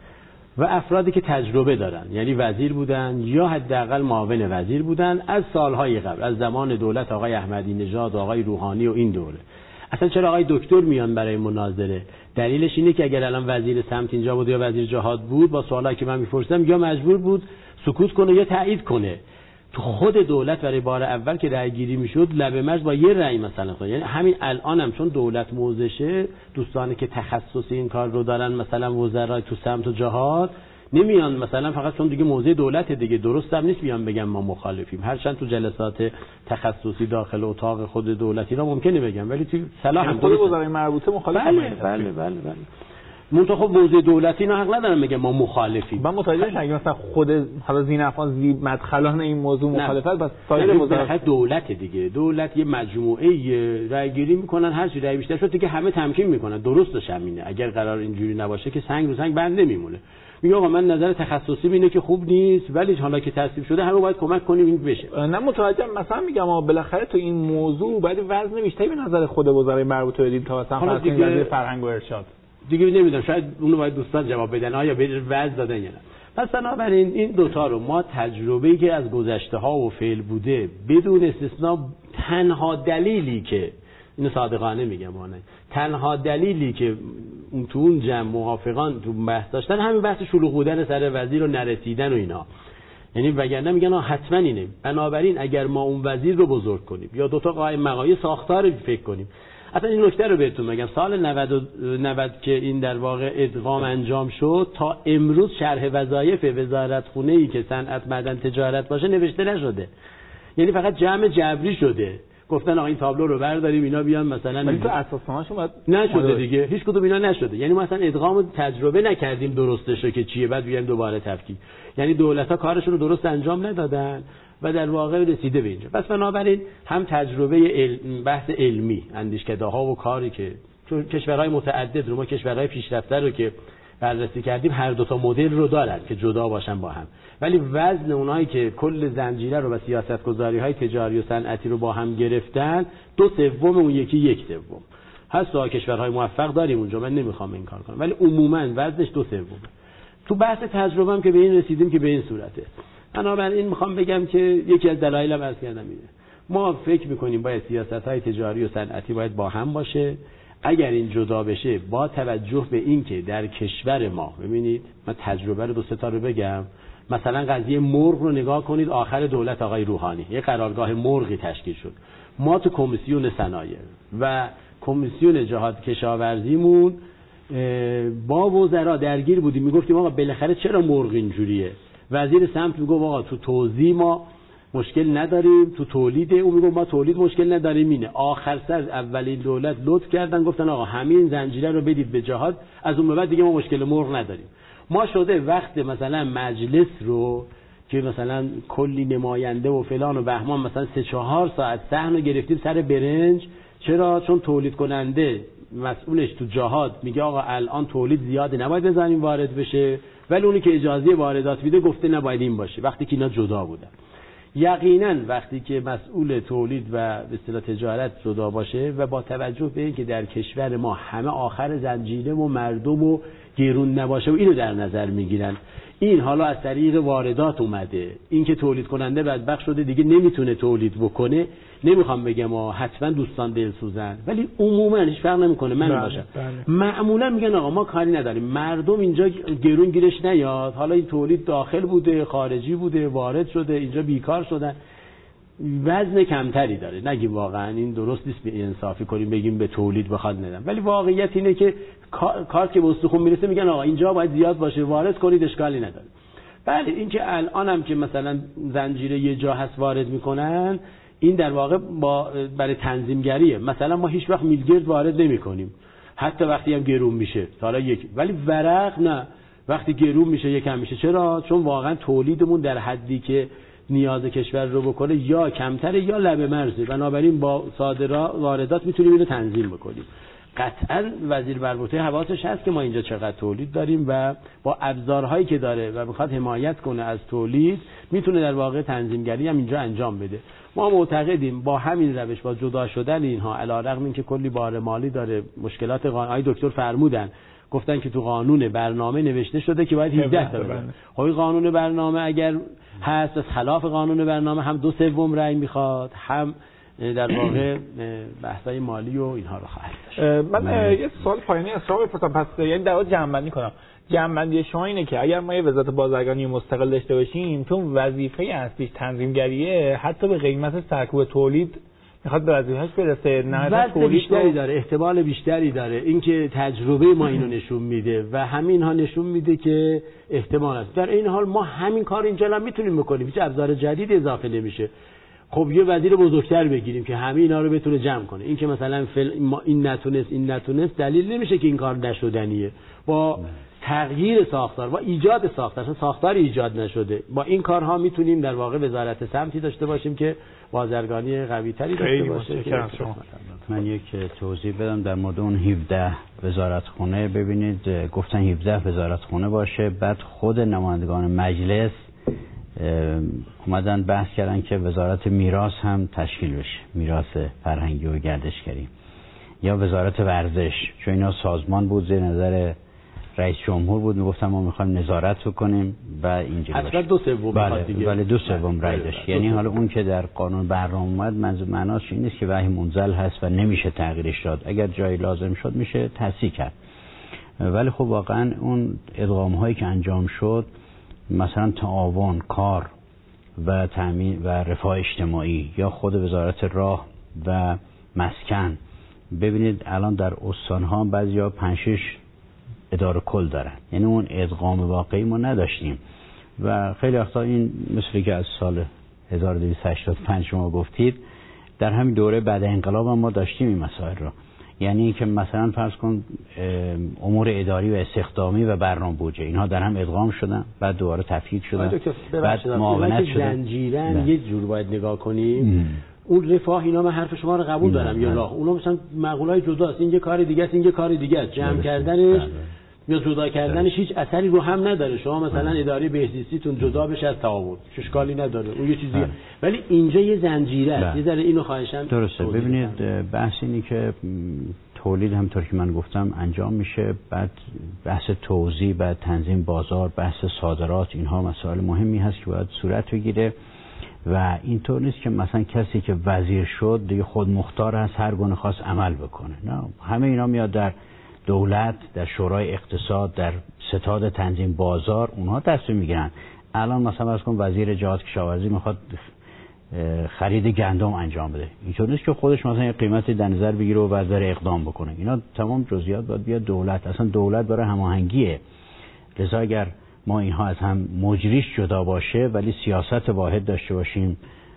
F: و افرادی که تجربه دارن، یعنی وزیر بودن یا حداقل معاون وزیر بودن از سالهای قبل، از زمان دولت آقای احمدی نژاد و آقای روحانی و این دوره. اصلا چرا آقای دکتر میان برای مناظره؟ دلیلش اینه که اگر الان وزیر سمت اینجا بود یا وزیر جهاد بود، با سوالی که من میپرسیدم یا مجبور بود سکوت کنه یا تایید کنه. تو خود دولت برای بار اول که رأی گیری میشد لب مرز با یه رأی مثلا خود. یعنی همین الانم هم چون دولت موضعشه، دوستانی که تخصصی این کار رو دارن مثلا وزرای تو سمت و جهاد نمیان مثلا فقط چون دیگه موضع دولت دیگه درست هم نیست بیان بگم ما مخالفیم، هرچند تو جلسات تخصصی داخل اتاق خود دولتی را ممکنه بگم، ولی تو صلاح هم
D: خود وزرای مربوطه مخالف
F: بله بله بله بله منتها خب موضع دولتی اینا حق ندارن میگه ما مخالفیم.
D: من متوجه نشدم اگه مثلا خود حالا زینفان زی مدخلان این موضوع مخالفت، بس سایر
F: وزارت دولت دیگه، دولت یه مجموعه رأی گیری میکنن، هر چی رأی بیشتر شد دیگه همه تمکین میکنن. درستش همینه، اگر قرار اینجوری نباشه که سنگ رو سنگ بند نمیمونه. میگه آقا من نظر تخصصی اینه که خوب نیست، ولی حالا که تصویب شده همه باید کمک کنیم این بشه.
D: نه متوجهم، مثلا میگم ما بالاخره تو این موضوع باید وزن بیشتری به نظر خود وزرای مربوطه بدیم تا مثلا فرض کنیم وزیر فرهنگ و ارشاد
F: دیگه نمیدونم، شاید اونو باید دوستان جواب بدن آیا به وزن دادن یا نه. پس بنابراین این دوتا رو ما تجربه‌ای که از گذشته ها و فعل بوده بدون استثناء، تنها دلیلی که اینو صادقانه میگم آنه تنها دلیلی که اون تو اون جمع موافقان تو بحث داشتن همین بحث شلوغ بودن سر وزیر و نرسیدن و اینا، یعنی وگرنه میگن حتما اینه. بنابراین اگر ما اون وزیر رو بزرگ کنیم یا دوتا قائم مقام ساختار فکر کنیم. اصلا این نکته رو بهتون بگم، سال نود و نود که این در واقع ادغام انجام شد تا امروز شرح وظایف وزارت خونه ای که صنعت معدن تجارت باشه نوشته نشده، یعنی فقط جمع جبری شده. گفتن آقا این تابلو رو برداریم اینا بیان مثلا،
D: ولی تو اساسنامه‌شون باید
F: نشده دیگه، هیچ کدوم اینا نشده. یعنی ما اصلا ادغام تجربه نکردیم درستش رو که چیه، بعد بیایم دوباره تفکیک. یعنی دولت‌ها کارشون رو درست انجام ندادن و در واقع رسیده به اینجا. پس بنابراین هم تجربه علم، بحث علمی، اندیشکده‌ها و کاری که تو کشورهای متعدد رو ما کشورهای پیشرفته رو که بررسی کردیم هر دو تا مدل رو دارن که جدا باشن با هم، ولی وزن اونایی که کل زنجیره رو و سیاست‌گذاری‌های تجاری و صنعتی رو با هم گرفتن دو سوم اون یکی یک سوم هست. تا کشورهای موفق داریم اونجا، من نمیخوام این کار کنم، ولی عموما وزنش دو سومه. تو بحث تجربه هم که به این رسیدیم که به این صورته. بنابراین میخوام بگم که یکی از دلایلم عرض کردم اینه، ما فکر میکنیم باید سیاست‌های تجاری و صنعتی باید با هم باشه. اگر این جدا بشه با توجه به این که در کشور ما، ببینید من تجربه رو دو سه تا رو بگم، مثلا قضیه مرغ رو نگاه کنید، آخر دولت آقای روحانی یه قرارگاه مرغی تشکیل شد. ما تو کمیسیون صنایع و کمیسیون جهاد کشاورزیمون با وزرا درگیر بودیم، میگفتیم آقا بالاخره چرا مرغ اینجوریه؟ وزیر سمت میگفت آقا تو توزیع ما مشکل نداریم، تو تولید اون میگفت ما تولید مشکل نداریم. اینه آخر سر اولین دولت لطف کردن گفتن آقا همین زنجیره رو بدید به جهاد، از اون به بعد دیگه ما مشکل مرغ نداریم. ما شده وقت مثلا مجلس رو که مثلا کلی نماینده و فلان و بهمان مثلا سه چهار ساعت صحن رو گرفتیم سر برنج. چرا؟ چون تولید کننده مسئولش تو جهاد میگه آقا الان تولید زیاده نباید بزنیم وارد بشه، ولی اونی که اجازه واردات میده گفته نباید این باشه، وقتی که اینا جدا بودن. یقینا وقتی که مسئول تولید و به اصطلاح تجارت جدا باشه و با توجه به اینکه در کشور ما همه آخر زنجیره و مردم و گرون نباشه و اینو در نظر میگیرن، این حالا از طریق واردات اومده، این که تولید کننده بدبخت شده دیگه نمیتونه تولید بکنه. نمیخوام بگم آقا حتما دوستان دلسوزن، ولی عموما هیچ فرق نمیکنه من بله، باشم بله. معمولا میگن آقا ما کاری نداریم، مردم اینجا گرون گیرش نیاد، حالا این تولید داخل بوده خارجی بوده وارد شده اینجا بیکار شدن، وزن کمتری داره. نگیم واقعا این درست نیست به انصافی کنیم بگیم به تولید بخواد ندن، ولی واقعیت اینه که کار که به استخوان میرسه میگن آقا اینجا باید زیاد باشه وارد کنید اشکالی نداره. بله این که الان هم که مثلا زنجیره یه جا هست وارد میکنن، این در واقع با برای تنظیمگریه. مثلا ما هیچ وقت میلگرد وارد نمیکنیم حتی وقتی هم گرون میشه، حالا یک، ولی ورق نه، وقتی گرون میشه یکم میشه. چرا؟ چون واقعا تولیدمون در حدی که نیاز کشور رو بکنه یا کمتره یا لبه مرزه، بنابراین با صادرات واردات میتونیم اینو تنظیم بکنیم. قطعا وزیر مربوطه حواسش هست که ما اینجا چقدر تولید داریم و با ابزارهایی که داره و میخواد حمایت کنه از تولید میتونه در واقع تنظیمگری هم اینجا انجام بده. ما معتقدیم با همین روش، با جدا شدن اینها، علیرغم اینکه کلی بار مالی داره، مشکلات قانونی دکتر فرمودن گفتن که تو قانون برنامه نوشته شده که باید هجده تا بدن. خب قانون برنامه اگر هست از خلاف قانون برنامه هم دو سوم رأی میخواد، هم در واقع بحثای مالی و اینها رو خواهد داشت.
D: من یه سوال پایانی از شما بپرسم، پس یعنی در واقع جمع‌بندی کنم. جمع‌بندی شما اینه که اگر ما یه وزارت بازرگانی مستقل داشته باشیم، چون وظیفه اصلیش تنظیمگریه، حتی به قیمت سرکوب تولید میخواد به وظیفه‌اش برسه، نه
F: تولید بیشتری داره، احتمال بیشتری داره. اینکه تجربه ما اینو نشون میده و همین ها نشون میده که احتمال است. در این حال ما همین کار اینجا هم میتونیم بکنیم، هیچ ابزار جدید اضافه نمیشه. خب یه وزیر بزرگتر بگیریم که همه اینا رو بتونه جمع کنه. این که مثلا فل... این نتونست این نتونست دلیل نمیشه که این کار نشدنیه. با تغییر ساختار و ایجاد ساختار، ساختار ایجاد نشده، با این کارها میتونیم در واقع وزارت سمتی داشته باشیم که بازرگانی قوی تری داشته باشه.
E: من یک توضیح بدم در مورد اون هفده وزارتخونه. ببینید گفتن هفده وزارتخونه باشه، بعد خود نمایندگان مجلس اومدن بحث کردن که وزارت میراث هم تشکیل بشه، میراث فرهنگی و گردشگری، یا وزارت ورزش، چون اینا سازمان بود زیر نظر رئیس جمهور بود، میگفتن ما میخوایم نظارت کنیم و اینجوری باشه.
F: اصلا دو سوم
E: بله دیگه. ولی دو سوم رأی داشت. یعنی حالا اون که در قانون برنامه اومد منظور معناش این نیست که وحی منزل هست و نمیشه تغییرش داد، اگر جایی لازم شد میشه تصحیح کرد. ولی خب واقعا اون ادغام هایی که انجام شد، مثلا تعاون، کار و تامین و رفاه اجتماعی، یا خود وزارت راه و مسکن، ببینید الان در استان‌ها بعضیا پنج شش اداره کل دارن، یعنی اون ادغام واقعی ما نداشتیم و خیلی وقتا این مثل که از سال هزار و دویست و هشتاد و پنج شما گفتید، در همین دوره بعد انقلاب هم ما داشتیم این مسائل رو. یعنی که مثلا فرض کن امور اداری و استخدامی و برنامه بودجه، اینها در هم ادغام شدن، بعد دوباره تفکیک شدن، بعد معاونت شدن.
F: زنجیرن یه جور باید نگاه کنیم. اون رفاه اینا من حرف شما رو قبول دارم یا راه، اونا مثلا مقولای جداست، این یه کار دیگه است، این یه کار دیگه است، جمع کردنش یا جدا کردنش هیچ اثری رو هم نداره. شما مثلا اداره بهزیستیتون جدا بشه از تعاون، اشکالی نداره، اون یه چیزیه. ولی اینجا یه زنجیره است. یه ذره اینو خواهشاً
E: درسته. ببینید بحث اینی که تولید همونطور که من گفتم انجام میشه، بعد بحث توزیع، بعد تنظیم بازار، بحث صادرات، اینها مسائل مهمی هست که باید صورت بگیره و اینطور نیست که مثلا کسی که وزیر شد دیگه خود مختار هست هر گونه خواست عمل بکنه. نه، همه اینا میاد در دولت، در شورای اقتصاد، در ستاد تنظیم بازار، اونها تصمیم میگیرن. الان مثلا فرض کن وزیر جهاد کشاورزی میخواد خرید گندم انجام بده، اینطور نیست که خودش مثلا یه قیمتی در نظر بگیره و بعد بره اقدام بکنه. اینا تمام جزئیات باید بیاد دولت. اصلا دولت برای هماهنگیه. لذا اگر ما اینها از هم مجریش جدا باشه ولی سیاست واحد داشته باشیم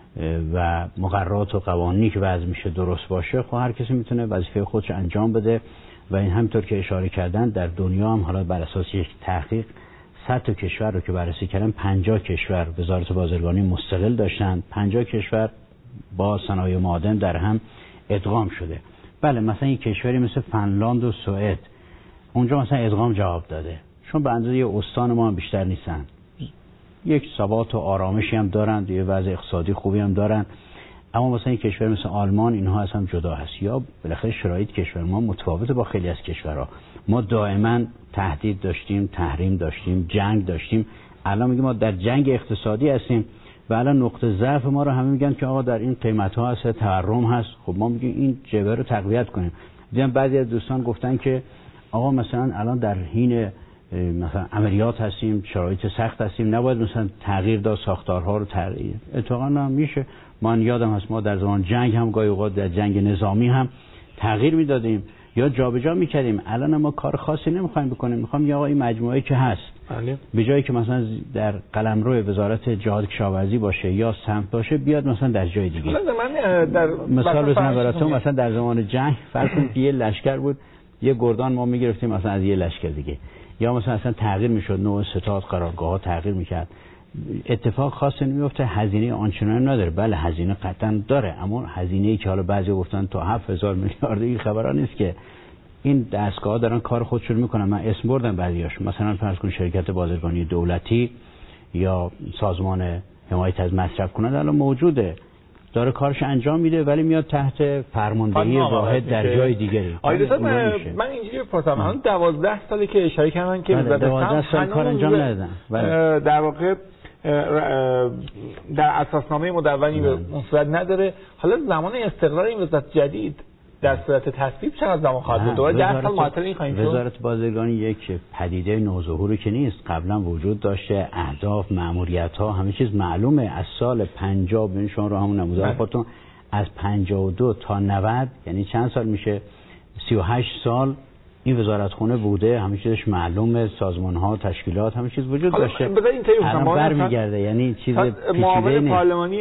E: و مقررات و قوانینی که وضع میشه درست باشه، خب هر کسی میتونه وظیفه خودش انجام بده. و این همینطور که اشاره کردن در دنیا هم حالا بر اساس یک تحقیق صد تا کشور رو که بررسی کردن، پنجاه کشور وزارت بازرگانی مستقل داشتن، پنجاه کشور با صنایع معدن در هم ادغام شده. بله مثلا یک کشوری مثل فنلاند و سوئد، اونجا مثلا ادغام جواب داده، چون به اندازه یه استان ما هم بیشتر نیستن، یک ثبات و آرامشی هم دارن، یه وضع اقتصادی خوبی هم دارن. اما مثلا یک کشور مثل آلمان اینها از هم جدا هست. یا بالاخره شرایط کشور ما متفاوته با خیلی از کشورها. ما دائما تهدید داشتیم، تحریم داشتیم، جنگ داشتیم. الان میگیم ما در جنگ اقتصادی هستیم و الان نقطه ضعف ما رو همه میگن که آقا در این قیمت ها هست، تورم هست. خب ما میگیم این جبهه رو تقویت کنیم. دیدم بعضی از دوستان گفتن که آقا مثلا الان در حین مثلا عملیات هستیم، شرایط سخت هستیم، نباید مثلا تغییر داد ساختارها رو تغییر. اتفاقا میشه. من یادم هست ما در زمان جنگ هم گاهی اوقات در جنگ نظامی هم تغییر میدادیم یا جابجا میکردیم. الان ما کار خاصی نمیخوایم بکنیم، میخوام یا آقا این مجموعه که هست به جایی که مثلا در قلمرو وزارت جهاد کشاورزی باشه یا سمت باشه، بیاد مثلا در جای دیگه.
D: من در
E: مثال بزنم براتون، مثلا در زمان جنگ فرض کنید که یه لشکر بود، یه گردان ما میگرفتیم مثلا از یه لشکر دیگه، یا مثلا اصلا تغییر میشد، نوع ستاد قرارگاه ها تغییر میکرد. اتفاق خاصی نمیفته، هزینه آنچنانی نداره. بله هزینه قطعا داره، اما هزینه‌ای که حالا بعضی گفتن تا هفت هزار میلیارد این خبرا نیست که. این دستگاه‌ها دارن کار خودشون میکنن. من اسم بردم بعضیاش، مثلا فرض کن شرکت بازرگانی دولتی یا سازمان حمایت از مصرف کننده الان موجوده، داره کارش انجام میده، ولی میاد تحت فرماندهی واحد در جای دیگری.
D: آیدوستان من, من اینجوری بپرسم، الان دوازده سالی که اشاره کردن که وزارت
E: دوازده سال کار انجام ندادن،
D: در واقع در اساسنامه مدونی به اون صورت نداره. حالا زمان استقرار این وزارت جدید در صورت تصویب چقدر زمان خواهد بود؟ دوباره ده سال معطل این خواهیم شد؟
E: وزارت بازرگانی یک پدیده نوظهوری که نیست، قبلا وجود داشته، اهداف، مأموریت‌ها، همه چیز معلومه. از سال پنجاه ببین شما رو همون نموذج خودتون، از پنجاه و دو تا نود یعنی چند سال میشه؟ سی و هشت سال این وزارتخونه بوده، همه چیزش معلومه، سازمان‌ها، تشکیلات، همه چیز وجود داشته. الان برمیگرده، یعنی چیز
D: معاون پارلمانی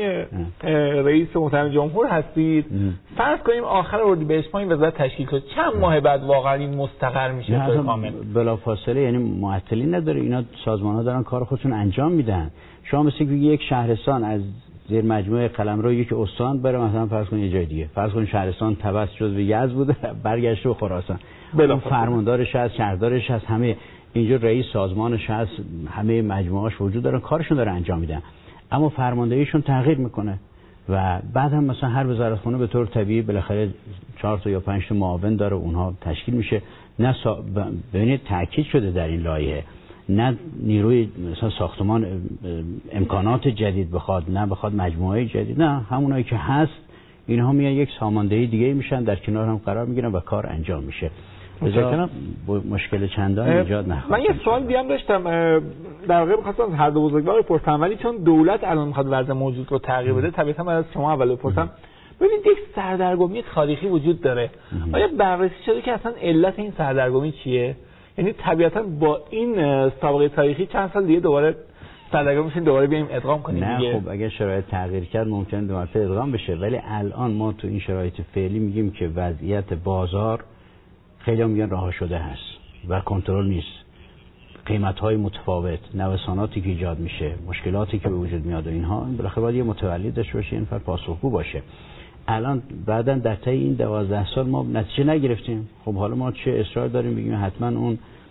D: رئیس محترم جمهور هستید. فرض کنیم آخر اردیبهشت ماه این وزارت تشکیل شد، چند ماه بعد واقعا این مستقر میشه به کامل؟
E: بلافاصله، یعنی معطلی نداره. اینا سازمان‌ها دارن کار خودشون انجام میدن. شما مثل یک شهرستان از زیر مجموعه قلمرو یک استان بره مثلا فرض کنید یه جای دیگه، فرض کنید شهرستان توسط شد به یزد بوده، برگشته به خراسان، اون فرماندارش هست، شهردارش هست، همه اینجا رئیس سازمانش هست، همه مجموعه‌اش وجود دارن، کارشون داره انجام میدن، اما فرماندهیشون تغییر میکنه. و بعد هم مثلا هر وزارتخونه به طور طبیعی بالاخره چهار تا یا پنج تا معاون داره، اونها تشکیل میشه. نه سا... ببینید تاکید شده در این لایحه، نه نیروی مثلا ساختمان امکانات جدید بخواد، نه بخواد مجموعه جدید، نه همونایی که هست اینها میان یک ساماندهی دیگه میشن، در کنار هم قرار میگیرن و کار انجام میشه. لذا مشکل چندان ایجاد نخواهد.
D: من یه سوال دیگه هم داشتم، در واقع می‌خواستم هر دو بزرگوار بپرسم، ولی چون دولت الان میخواد وضع موجود رو تغییر بده، طبیعتا من از شما اول بپرسم. ببینید یک سردرگمی تاریخی وجود داره. آیا بررسی شده که اصلا علت این سردرگمی چیه؟ یعنی طبیعتا با این سابقه تاریخی چند سال دیگه دوباره سردرگم میشین دوباره بیایم ادغام کنیم
E: نه
D: دیگه؟
E: خب اگه شرایط تغییر کرد ممکنه دوباره ادغام بشه، ولی الان ما تو این شرایط فعلی میگیم که وضعیت بازار خیلی هم میگن رها شده هست و کنترل نیست. قیمت‌های متفاوت، نوساناتی که ایجاد میشه، مشکلاتی که به وجود میاد و اینها بالاخره باید یه متولد داشته باشه، این فرد پاسخگو باشه. الان بعداً در طی این دوازده سال ما نتیجه نگرفتیم. خب حالا ما چه اصرار داریم بگیم حتما اون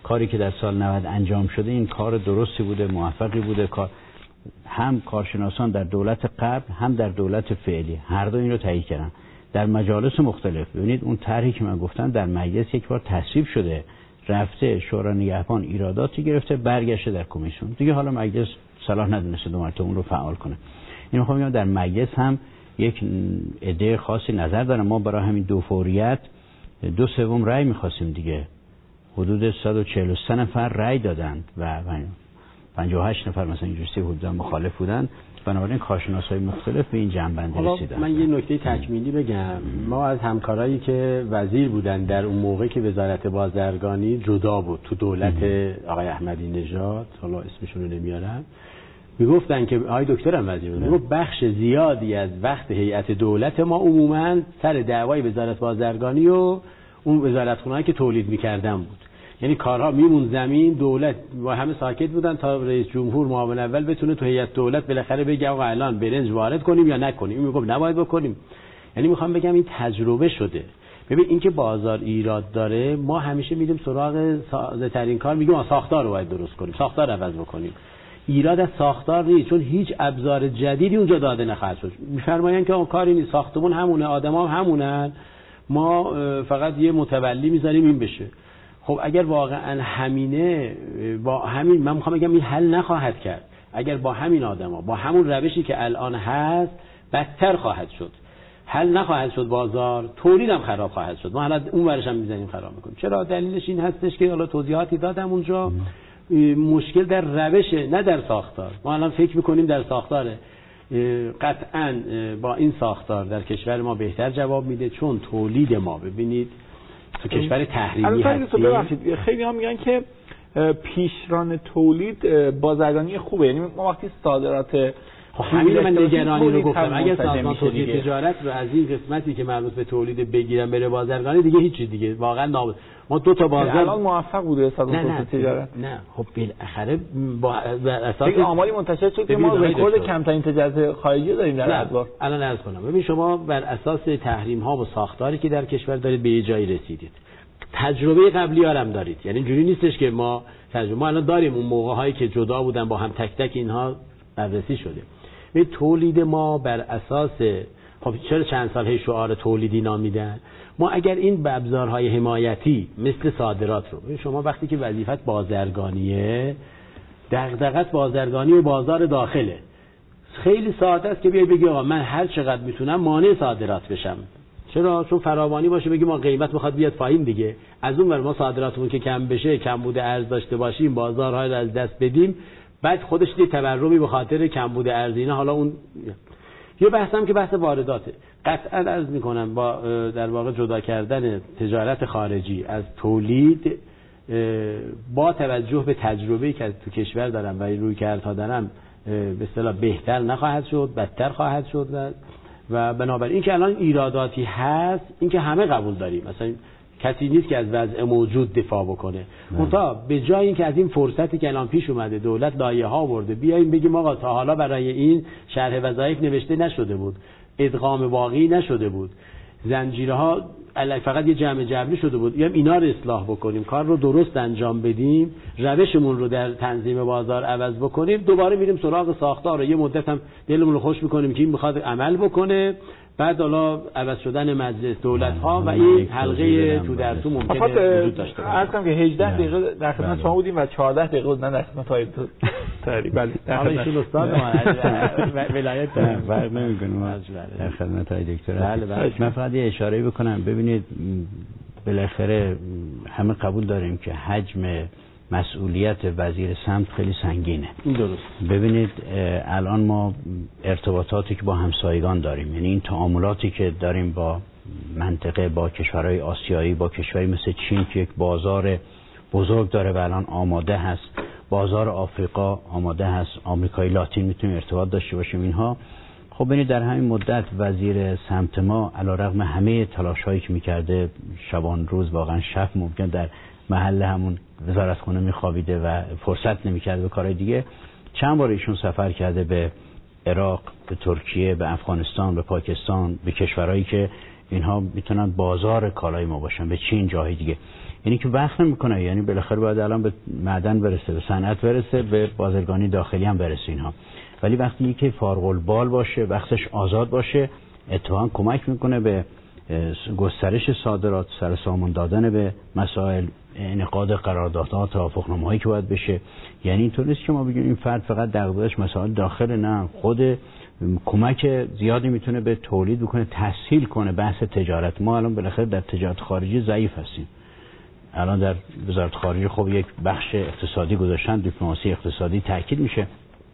E: کاری که در سال نود انجام شده این کار درستی بوده، موفقی بوده. کار هم کارشناسان در دولت قبل هم در دولت فعلی هر دو این رو تایید کردن در مجالس مختلف. ببینید اون طرحی که من گفتم در مجلس یک بار تصویب شده، رفته شورای نگهبان ایراداتی گرفته، برگشته در کمیسیون دیگه. حالا مجلس صلاح ندونسته دو مرتبه اون رو فعال کنه. این میخوام بگم در مجلس هم یک عده خاصی نظر دارن. ما برای همین دو فوریت دو سوم رأی می‌خواستیم دیگه، حدود صد و چهل و سه نفر رأی دادند و پنجاه و هشت نفر مثلا اینجوری حدودا مخالف بودن. بنابراین کارشناسای مختلف به این جنبنده رسیدن.
F: من یه نکته تکمیلی بگم. ما از همکارایی که وزیر بودن در اون موقع که وزارت بازرگانی جدا بود تو دولت آقای احمدی نژاد، حالا اسمشون رو نمیارم، میگفتن که آقای دکتر هم وزیر بود، میگفت بخش زیادی از وقت هیئت دولت ما عموما سر دعوای وزارت بازرگانی و اون وزارتخونه‌ای که تولید می‌کردن بود. یعنی کارها میمون زمین، دولت و همه ساکت بودن تا رئیس جمهور معاون اول بتونه تو هیئت دولت بالاخره بگه آقا الان برنج وارد کنیم یا نکنیم. این میگفت نباید بکنیم. یعنی میخوام بگم این تجربه شده. ببین اینکه بازار ایراد داره، ما همیشه میریم سراغ ساده ترین کار، میگیم ما ساختار رو باید درست کنیم، ساختار عوض بکنیم. ایراد از ساختار نیست، چون هیچ ابزار جدیدی اونجا داده نخواهد شد. میفرمایند که اون کاری نیست، ساختمون همونه، آدما هم همونن، ما فقط یه متولی میذاریم این بشه. خب اگر واقعا همینه، با همین من میخوام بگم این حل نخواهد کرد. اگر با همین آدما با همون روشی که الان هست بدتر خواهد شد. حل نخواهد شد بازار، تولید هم خراب خواهد شد. ما حالا اون ورش هم میزنیم خراب میکنیم. چرا؟ دلیلش این هستش که حالا توضیحاتی دادم اونجا، مشکل در روشه نه در ساختار. ما الان فکر میکنیم در ساختاره. قطعا با این ساختار در کشور ما بهتر جواب میده، چون تولید ما ببینید تو کشور تحریمی هستیم.
D: خیلی ها میگن که پیشران تولید بازرگانی خوبه، یعنی ما وقتی صادرات
F: خب همین من نگرانی رو گفتم. اگر سازمان توسعه تجارت رو از این قسمتی که مربوط به تولید بگیرن بره بازرگانی، دیگه هیچی دیگه واقعا ناب... ما دو تا بازار
D: الان موفق بوده سازمان توسعه تجارت.
F: نه خب بالاخره با اساس
D: این آماری منتشر شد که ما رکورد کمترین تجارت خارجی داریم در ادوار.
F: الان عرض کنم ببین شما بر اساس تحریم ها و ساختاری که در کشور دارید به یه جایی رسیدید. تجربه قبلی هم دارید. یعنی اینجوری نیستش که ما تجربه ما الان داریم، اون موقع هایی که جدا بودن با هم تک تک اینها بررسی شده. به تولید ما بر اساس خب چرا چند سال هی شعار تولیدی نامیدن؟ ما اگر این ابزارهای حمایتی مثل صادرات رو، شما وقتی که وظیفت بازرگانیه، دغدغت بازرگانی و بازار داخله، خیلی ساده است که بیای بگی آقا من هر چقدر میتونم مانع صادرات بشم. چرا؟ چون فراوانی باشه بگی ما قیمت میخواد بیاد پایین دیگه، از اون ور ما صادراتمون که کم بشه، کمبود ارز داشته باشیم، بازارها رو از دست بدیم، بعد خودش یه تورمی به خاطر کمبود ارز اینا. حالا اون یه بحثم که بحث وارداته. قطعا عرض میکنم با در واقع جدا کردن تجارت خارجی از تولید، با توجه به تجربه‌ای که تو کشور دارم و رویکردها دارم، به اصطلاح بهتر نخواهد شد، بدتر خواهد شد. و بنابراین این که الان ایراداتی هست، این که همه قبول داریم، مثلا کسی نیست که از وضع موجود دفاع بکنه. منتها به جای اینکه از این فرصتی که الان پیش اومده دولت لایحه آورده بیایم بگیم آقا تا حالا برای این شرح وظایف نوشته نشده بود، ادغام واقعی نشده بود، زنجیرها فقط یه جمع جبری شده بود، بیایم اینا رو اصلاح بکنیم، کار رو درست انجام بدیم، روشمون رو در تنظیم بازار عوض بکنیم، دوباره میریم سراغ ساختار رو یه مدت هم دلمون رو خوش میکنیم که این میخواد عمل بکنه، بعد حالا عوض شدن مجلس دولت ها و این حلقه تو در تو ممکنه وجود داشته باشه.
D: عرض کنم که هجده دقیقه در خدمت شما بودیم و چهارده دقیقه بودن در خدمت های تاریخ. بله
F: حالا ایشون استاد ما ولایت دارن،
E: فرق نمیکنه در خدمت های دکتر. بله بله. من فقط یه اشاره بکنم. ببینید بالاخره همه قبول داریم که حجم مسئولیت وزیر سمت خیلی سنگینه.
F: درست.
E: ببینید الان ما ارتباطاتی که با همسایگان داریم، یعنی این تعاملاتی که داریم با منطقه، با کشورهای آسیایی، با کشوری مثل چین که یک بازار بزرگ داره و الان آماده هست، بازار آفریقا آماده هست، آمریکای لاتین میتونیم ارتباط داشته باشیم. اینها خب ببینید در همین مدت وزیر سمت ما علیرغم همه تلاش‌هایی که می‌کرده، شبان روز واقعا شب ممکن در محل همون وزارتخونه میخوابیده و فرصت نمیکرده به کارهای دیگه، چند بار ایشون سفر کرده به عراق، به ترکیه، به افغانستان، به پاکستان، به کشورهایی که اینها میتونن بازار کالای ما باشن، به چین جای دیگه. یعنی که وقت نمیکنه، یعنی بالاخره باید الان به معدن برسه، به صنعت برسه، به بازرگانی داخلی هم برسه اینها. ولی وقتی یکی فارغ البال باشه، وقتش آزاد باشه، اتفاقا کمک میکنه به گسترش صادرات، سر سامون دادن به مسائل، انعقاد قراردادها، توافقنامه‌هایی که باید بشه. یعنی اینطور نیست که ما بگیم این فرد فقط دغدغه‌اش مسائل داخل، نه، خود کمک زیادی میتونه به تولید بکنه، تسهیل کنه بحث تجارت. ما الان بالاخره در تجارت خارجی ضعیف هستیم. الان در وزارت خارجه خب یک بخش اقتصادی گذاشتن، دیپلماسی اقتصادی تاکید میشه،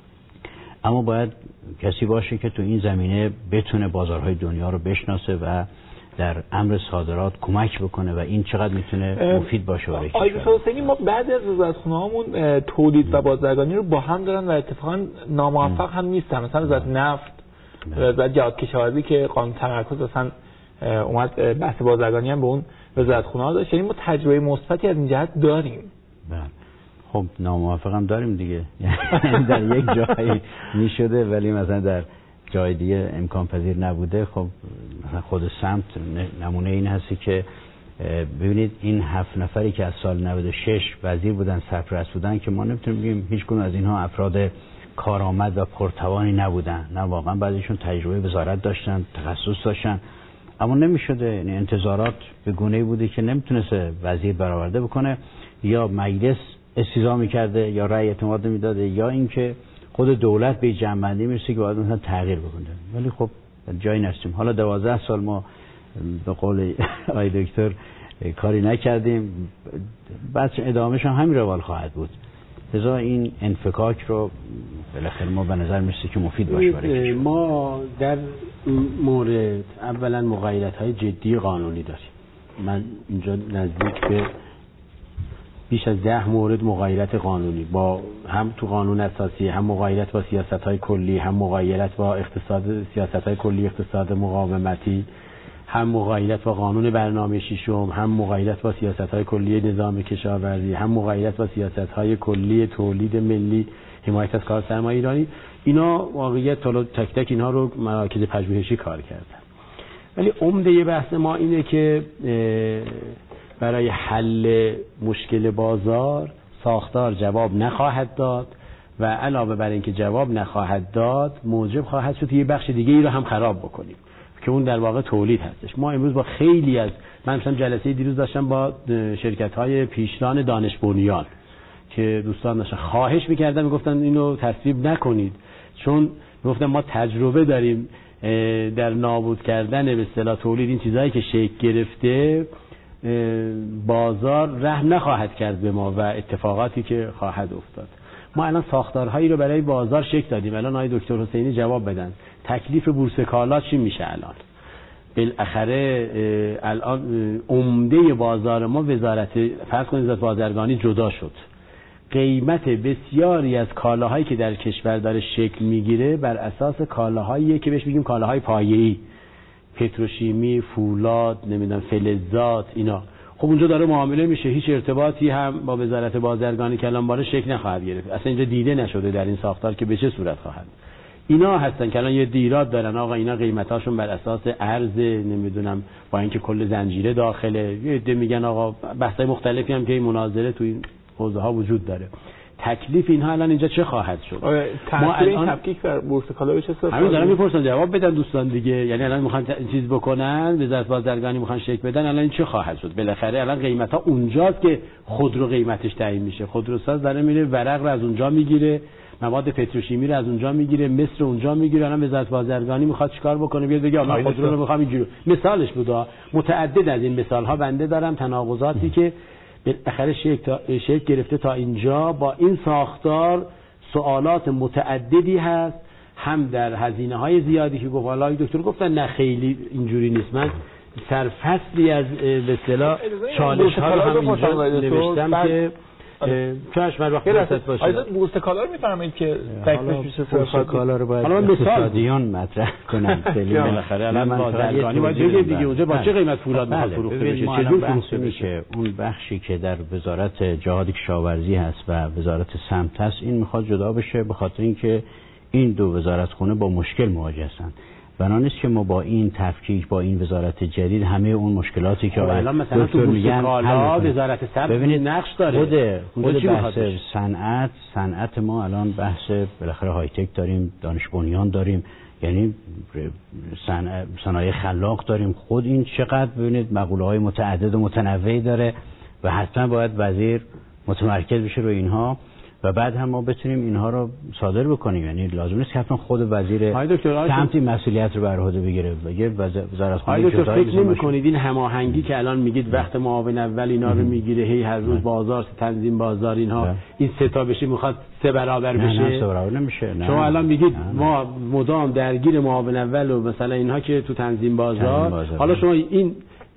E: اما باید کسی باشه که تو این زمینه بتونه بازارهای دنیا رو بشناسه و در امر صادرات کمک بکنه و این چقدر میتونه مفید باشه برای کشور.
D: آقای حسینی، ما بعد از وزارتخونه‌هامون تولید و بازرگانی رو با هم دارن و اتفاقا ناموفق هم نیستن. مثلا وزارت نفت، وزارت جهاد کشاورزی که قانون تمرکز اصلا اومد بحث بازرگانی هم به اون وزارتخونه‌ها داشت. یعنی ما تجربه مثبتی از این جهت داریم.
E: بله. خب ناموفق هم داریم دیگه. در یک جایی میشده ولی مثلا در جای دیگه امکان پذیر نبوده. خب مثلا خود سمت نمونه این هستی که ببینید این هفت نفری که از سال نود و شش وزیر بودن، سرپرست بودن، که ما نمیتونیم بگیم هیچ کدوم از اینها افراد کارآمد و پرتوانی نبودن. نه، واقعا بعضیشون تجربه وزارت داشتن، تخصص داشتن، اما نمیشده. یعنی انتظارات به گونه‌ای بوده که نمیتونست وزیر برآورده بکنه، یا مجلس استیضاح می‌کرده، یا رأی اعتماد نمیداده، یا اینکه خود دولت به جنبندی میرسه که باید مثلا تغییر بکنه. ولی خب جایی نشدیم. حالا دوازده سال ما به قول آقای دکتر کاری نکردیم، بعد ادامهش هم همین روال خواهد بود. لذا این انفکاک رو بالاخره ما به نظر میرسه که مفید باشه برای
F: ما در مورد اولا مغایرت‌های جدی قانونی داریم. من اینجا نزدیک به بیش از ده مورد مغایرت قانونی، با هم تو قانون اساسی، هم مغایرت با سیاست‌های کلی، هم مغایرت با اقتصاد، سیاست‌های کلی اقتصاد مقاومتی، هم مغایرت با قانون برنامه ششم، هم مغایرت با سیاست‌های کلی نظام کشاورزی، هم مغایرت با سیاست‌های کلی تولید ملی، حمایت از کار سرمایه ایرانی. اینا واقعیت تا تک تک اینها رو مراکز پژوهشی کار کردن. ولی عمده بحث ما اینه که برای حل مشکل بازار ساختار جواب نخواهد داد و علاوه بر اینکه جواب نخواهد داد، موجب خواهد شد یه بخش دیگه ای رو هم خراب بکنیم که اون در واقع تولید هستش. ما امروز با خیلی از، من مثلا جلسه دیروز داشتم با شرکت‌های پیشران دانش بنیان که دوستان داشتن خواهش می‌کردن، میگفتن اینو تصویب نکنید، چون میگفتن ما تجربه داریم در نابود کردن به اصطلاح تولید این چیزایی که شکل گرفته، بازار رحم نخواهد کرد به ما و اتفاقاتی که خواهد افتاد. ما الان ساختارهایی رو برای بازار شکل دادیم. الان آقای دکتر حسینی جواب بدن تکلیف بورس کالا چی میشه الان؟ بالاخره الان عمده بازار ما وزارت فرض کنید وزارت بازرگانی جدا شد. قیمت بسیاری از کالاهایی که در کشور داره شکل میگیره بر اساس کالاهایی که بهش میگیم کالاهای پایه‌ای، پتروشیمی، فولاد، نمیدونم فلزات، اینا. خب اونجا داره معامله میشه، هیچ ارتباطی هم با وزارت بازرگانی کلان باره شکل نخواهد گرفت. اصلا اینجا دیده نشده در این ساختار که به چه صورت خواهد. اینا هستن که الان یه دیرات دارن، آقا اینا قیمتاشون بر اساس عرض، نمیدونم با اینکه کل زنجیره داخله. یه عده میگن آقا بحثای مختلفی هم که این مناظره تو این حوزه ها وجود داره. تکلیف اینها الان اینجا چه خواهد شد؟
D: ما الان تفکیک بر بورس کالا بشه صورت
F: همین دارم میپرسن، جواب بدن دوستان دیگه. یعنی الان میخوان چیز بکنن، وزارت بازرگانی میخوان شکل بدن، الان این چه خواهد شد؟ بالاخره الان قیمت ها اونجاست که خودرو قیمتش تعیین میشه. خودروساز داره میره ورق رو از اونجا میگیره، مواد پتروشیمی رو از اونجا میگیره، مصر رو اونجا میگیره. الان وزارت بازرگانی میخواد چیکار بکنه؟ بیاد بگه من خودرو رو میخوام اینجوری. مثالش بودا، متعدد از این مثال ها بنده دارم، تناقضاتی که بالاخره شکل شکل گرفته تا اینجا. با این ساختار سوالات متعددی هست، هم در هزینه های زیادی که گفت دکتر گفتن نه خیلی اینجوری نیست. من سرفصلی از به اصطلاح چالش ها رو هم اینجا نوشتم که چاش من وقت وسط باشه.
D: آیا بورس کالا رو میفرمایید که تکلیف میشه؟
E: بورس کالا رو باید اقتصادیون مطرح کنن.
F: بالاخره الان بازرگانی باید بگه دیگه اونجا با چه قیمت فولاد میخواد فروخته بشه، چه جور فروخته بشه.
E: اون بخشی که در وزارت جهاد کشاورزی هست و وزارت سمت هست، این میخواد جدا بشه به خاطر اینکه این دو وزارت خونه با مشکل مواجه هستن. بنا نیست که ما با این تفکیک با این وزارت جدید همه اون مشکلاتی که
F: الان مثلا تو میگن کالا وزارت سبز
E: ببینید
F: نقش داره.
E: خود خود بحث صنعت صنعت ما الان بحث بالاخره های تک داریم، دانش بنیان داریم، یعنی صنایع خلاق داریم. خود این چقدر ببینید مقوله های متعدد و متنوعی داره و حتما باید وزیر متمرکز بشه روی اینها و بعد هم ما بتونیم اینها رو صادر بکنیم. یعنی لازم نیست که حتما خود وزیر سمت مسئولیت رو بر عهده بگیره. بگه وزارت خانه
F: جدایی فکر نمی‌کنید این هماهنگی که الان میگید وقت معاون اول اینا رو میگیره، هی هر روز بازار تنظیم بازار اینها ده. این سه تا بشه میخواد سه برابر بشه؟
E: نه نه سه برابر نمیشه. نه.
F: شما الان میگید نه نه. ما مدام درگیر معاون اول و مثلا اینها که تو تنظیم بازار, بازار حالا شما این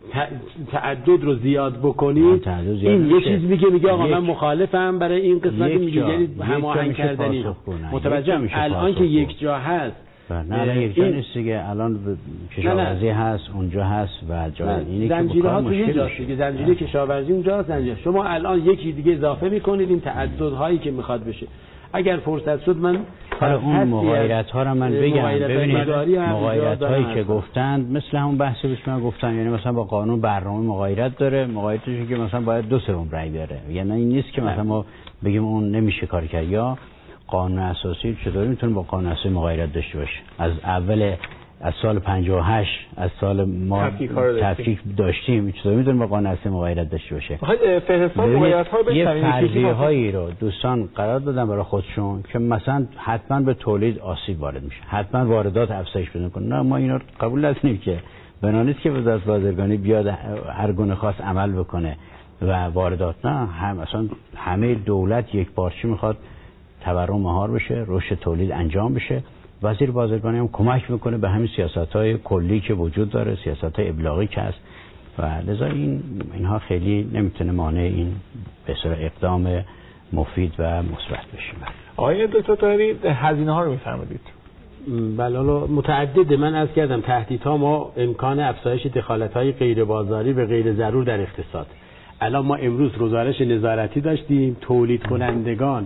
F: تعدد رو زیاد بکنید، این یه چیز میگه میگه آقا من مخالفم برای این قسمت میگه هماهنگ کردنی متوجه میشه. الان که یک جا هست
E: نه یک جا نیست دیگه، الان کشاورزی هست اونجا هست و جای اینی که
F: زنجیره ها تو یه جاست دیگه، زنجیره کشاورزی اونجا زنجیره. شما الان یکی دیگه اضافه میکنید این تعدد هایی که میخواد بشه. اگر فرصت شد من
E: اون مغایرت ها رو من بگم. ببینید مغایرت هایی که گفتند مثل همون بحثی که شما گفتن، یعنی مثلا با قانون برنامه مغایرت داره، مغایرتش که مثلا باید دو سوم رأی بیاره، یعنی این نیست که مثلا ما بگیم اون نمیشه کار کرد. یا قانون اساسی چطوری میتونه با قانون اساسی مغایرت داشته باشه؟ از اول از سال پنجاه و هشت از سال ما تفکیک داشتیم، چطور میدونیم با قانون اساسی مغایرت داشته باشه؟
D: فهرست مغایرت‌ها رو
E: یه فرضیه هایی رو دوستان قرار دادن برای خودشون که مثلا حتما به تولید آسیب وارد میشه، حتما واردات افزایش پیدا کنه. نه ما اینا رو قبول نداریم که بنا نیست که وزارت بازرگانی بیاد هر گونه خاص عمل بکنه و واردات نه، هم اصلا همه دولت یک بارچی میخواد تورم مهار بشه، رشد تولید انجام بشه. وزیر بازرگانی هم کمک میکنه به همین سیاست‌های کلی که وجود داره، سیاست‌های ابلاغی که هست و لذا این اینها خیلی نمیتونه مانع این به اصطلاح اقدام مفید و مثبت بشه.
D: آقای دکتر طاهری هزینه ها رو میفرمایید؟
F: بله متعدد. من عرض کردم تهدیدها ما امکان افزایش دخالت‌های غیر بازاری به غیر ضرور در اقتصاد. الان ما امروز گزارش نظارتی داشتیم، تولید کنندگان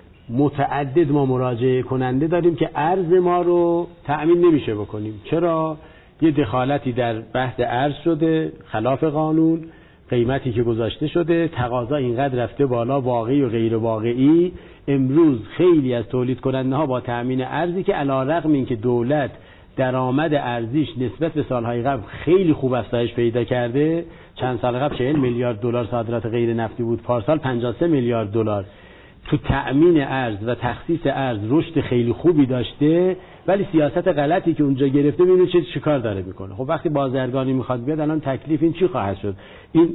F: متعدد ما مراجعه کننده داریم که ارز ما رو تأمین نمیشه بکنیم. چرا؟ یه دخالتی در بحث ارز شده خلاف قانون، قیمتی که گذاشته شده، تقاضا اینقدر رفته بالا، واقعی و غیر واقعی. امروز خیلی از تولید کننده ها با تأمین ارزی که علیرغم اینکه دولت درآمد ارزیش نسبت به سالهای قبل خیلی خوب افزایش پیدا کرده، چند سال قبل چهل میلیارد دلار صادرات غیر نفتی بود، پارسال پنجاه و سه میلیارد دلار، تو تأمین ارز و تخصیص ارز رشد خیلی خوبی داشته، ولی سیاست غلطی که اونجا گرفته ببینید چه چیکار داره میکنه. خب وقتی بازرگانی میخواد بیاد الان تکلیف این چی خواهد شد؟ این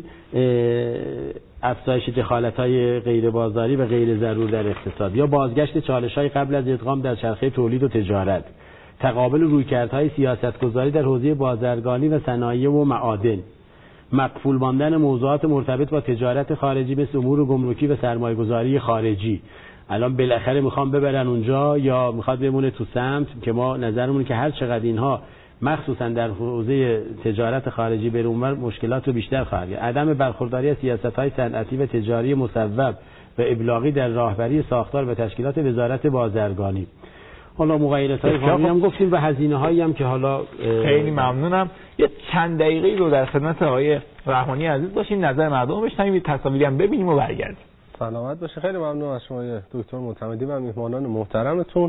F: افزایش دخالت‌های غیر بازاری و غیر ضرور در اقتصاد یا بازگشت چالش‌های قبل از ادغام در چرخه تولید و تجارت، تقابل رویکردهای سیاستگذاری در حوزه بازرگانی و صنایع و معادن، مقفول ماندن موضوعات مرتبط با تجارت خارجی مثل امور گمرکی و سرمایه‌گذاری خارجی. الان بالاخره میخوام ببرن اونجا یا میخواد بمونه تو سمت که ما نظرمون که هر چقدر اینها مخصوصا در حوزه تجارت خارجی بره اونور مشکلات رو بیشتر خواهد کرد. عدم برخورداری از سیاست‌های صنعتی و تجاری مصوب و ابلاغی در راهبری ساختار و تشکیلات وزارت بازرگانی. حالا مغایرت‌های قانونی هم گفتیم و هزینه‌هایی هم که حالا
D: خیلی ممنونم. یه چند دقیقه‌ای رو در خدمت آقای رحمانی عزیز باشیم، نظر مردم رو بشنویم، تصاویری هم ببینیم و برگردیم.
A: سلامت باشه. خیلی ممنون از شما دکتر معتمدی و میهمانان محترمتون.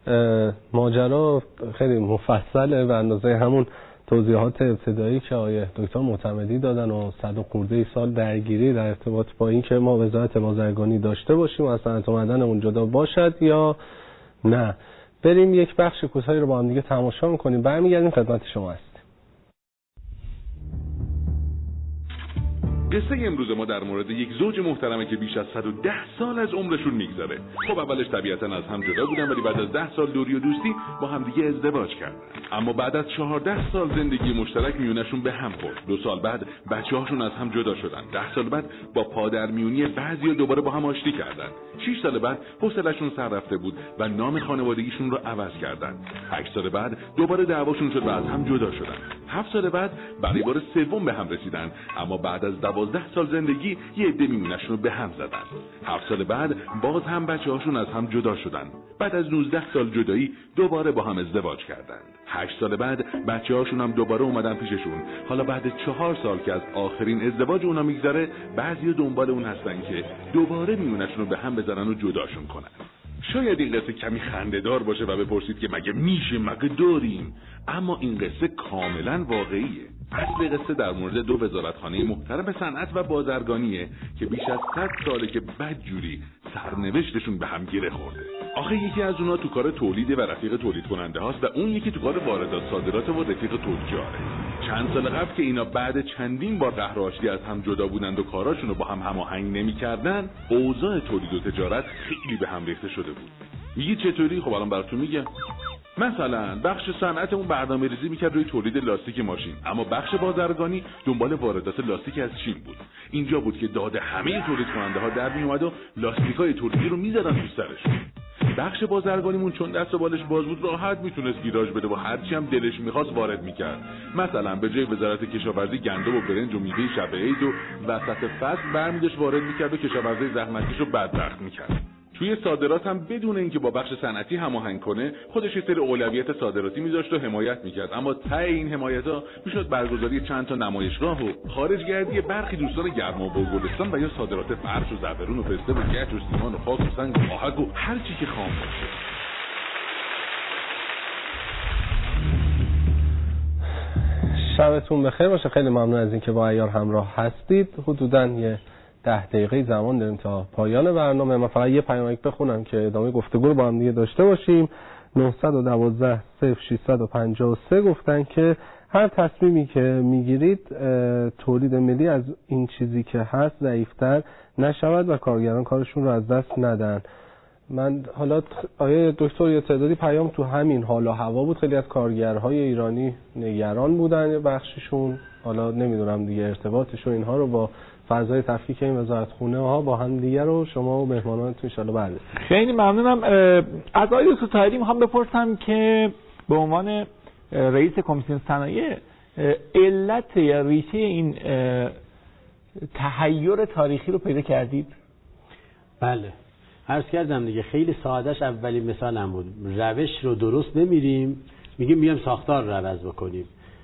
A: ماجرا خیلی مفصله و اندازه همون توضیحات ابتدایی که آقای دکتر معتمدی دادن و صد و خورده ای سال درگیری در ارتباط با این که ما وزارت بازرگانی داشته باشیم و اصلا اومدنمون جدا باشد یا نه. بریم یک بخش کوتاهی رو با هم دیگه تماشا می‌کنیم، برمیگردیم خدمت شما است.
G: قصه امروز ما در مورد یک زوج محترمه که بیش از صد و ده سال از عمرشون میگذره. خب اولش طبیعتاً از هم جدا بودن، ولی بعد از ده سال دوری و دوستی با هم دیگه ازدواج کردن. اما بعد از چهارده سال زندگی مشترک میونشون به هم خورد. دو سال بعد بچه‌هاشون از هم جدا شدن. ده سال بعد با پادرمیونی بعضیا دوباره با هم آشتی کردن. شش سال بعد حوصله‌شون سر رفته بود و نام خانوادگیشون رو عوض کردن. هشت سال بعد دوباره دعواشون شد و از هم جدا شدن. هفت سال بعد برای بار سوم به هم رسیدن، اما بعد از دوازده سال زندگی یه عده میمونشون رو به هم زدن. هفت سال بعد باز هم بچه هاشون از هم جدا شدن. بعد از نوزده سال جدایی دوباره با هم ازدواج کردن. هشت سال بعد بچه هاشون هم دوباره اومدن پیششون. حالا بعد چهار سال که از آخرین ازدواج اونا میگذره، بعضی دنبال اون هستن که دوباره میمونشون رو به هم بزنن و جداشون کنن. شاید این قصه کمی خنده‌دار باشه و بپرسید که مگه میشه، مگه داریم؟ اما این قصه کاملا واقعیه. اصل قصه در مورد دو وزارتخانه محترم صنعت و بازرگانیه که بیش از صد ساله که بدجوری سرنوشتشون به هم گره خورده. آخه یکی از اونها تو کار تولید و رفیق تولید کننده هاست و اون یکی تو کار واردات صادرات و رفیق تجاره. چند سال قبل که اینا بعد چندین بار قهر و آشتی از هم جدا بودند و کاراشون رو با هم هماهنگ نمی‌کردن، اوضاع تولید و تجارت خیلی به هم ریخته شده بود. میگی چطوری؟ خب الان براتون میگم. مثلا بخش صنعتمون برنامه‌ریزی میکرد روی تولید لاستیک ماشین، اما بخش بازرگانی دنبال واردات لاستیک از چین بود. اینجا بود که داد همه تولید کننده ها در میومد و لاستیکای ترکی رو میزدن تو سرشون. بخش بازرگانیمون چون دست و بالش باز بود راحت میتونست گیراژ بده و هرچی هم دلش میخواست وارد میکرد. مثلا به جای وزارت کشاورزی گندم و برنج و میوه شب عید و وسط فصل برمی‌داشت وارد میکرد و کشاورزای زحمتکش رو بدبخت میکرد. توی صادرات هم بدون اینکه با بخش صنعتی هماهنگ کنه خودش یه سری اولویت صادراتی میذاشت و حمایت میکرد، اما ته این حمایت‌ها میشد برگزاری چند تا نمایشگاه و خارجگردی برخی دوستان گرما و بلغارستان و یا صادرات فرش و زعفرون و پسته و گچ و سیمان و خاک و سنگ و آهک و هر چی که خام باشه.
A: شبتون بخیر باشه. خیلی ممنون از اینکه با عیار همراه هستید. حدوداً یه ده دقیقه زمان داریم تا پایان برنامه. من فقط یه پیامک بخونم که ادامه گفتگو رو با هم دیگه داشته باشیم. نه یک دو صفر شش پنج سه گفتن که هر تصمیمی که میگیرید تولید ملی از این چیزی که هست ضعیفتر نشود و کارگران کارشون رو از دست ندن. من حالا آیه دکتر یه تعدادی پیام تو همین حال و هوا بود. خیلی از کارگرهای ایرانی نگران بودن بخششون. حالا نمیدونم دیگه ارتباطشون اینها رو با فضای تفکیک این وزارتخونه ها با هم دیگه رو شما و مهمانانتون ان شاء الله بررسی.
D: خیلی ممنونم. از آقای دکتر طاهری میخوام بپرسم که به عنوان رئیس کمیسیون صنایع علت یا ریشه این تحیر تاریخی رو پیدا کردید؟
F: بله، عرض کردم دیگه. خیلی سادهش اولین مثالم بود. روش رو درست نمیریم، میگیم بیام ساختار رو عوض بکنیم.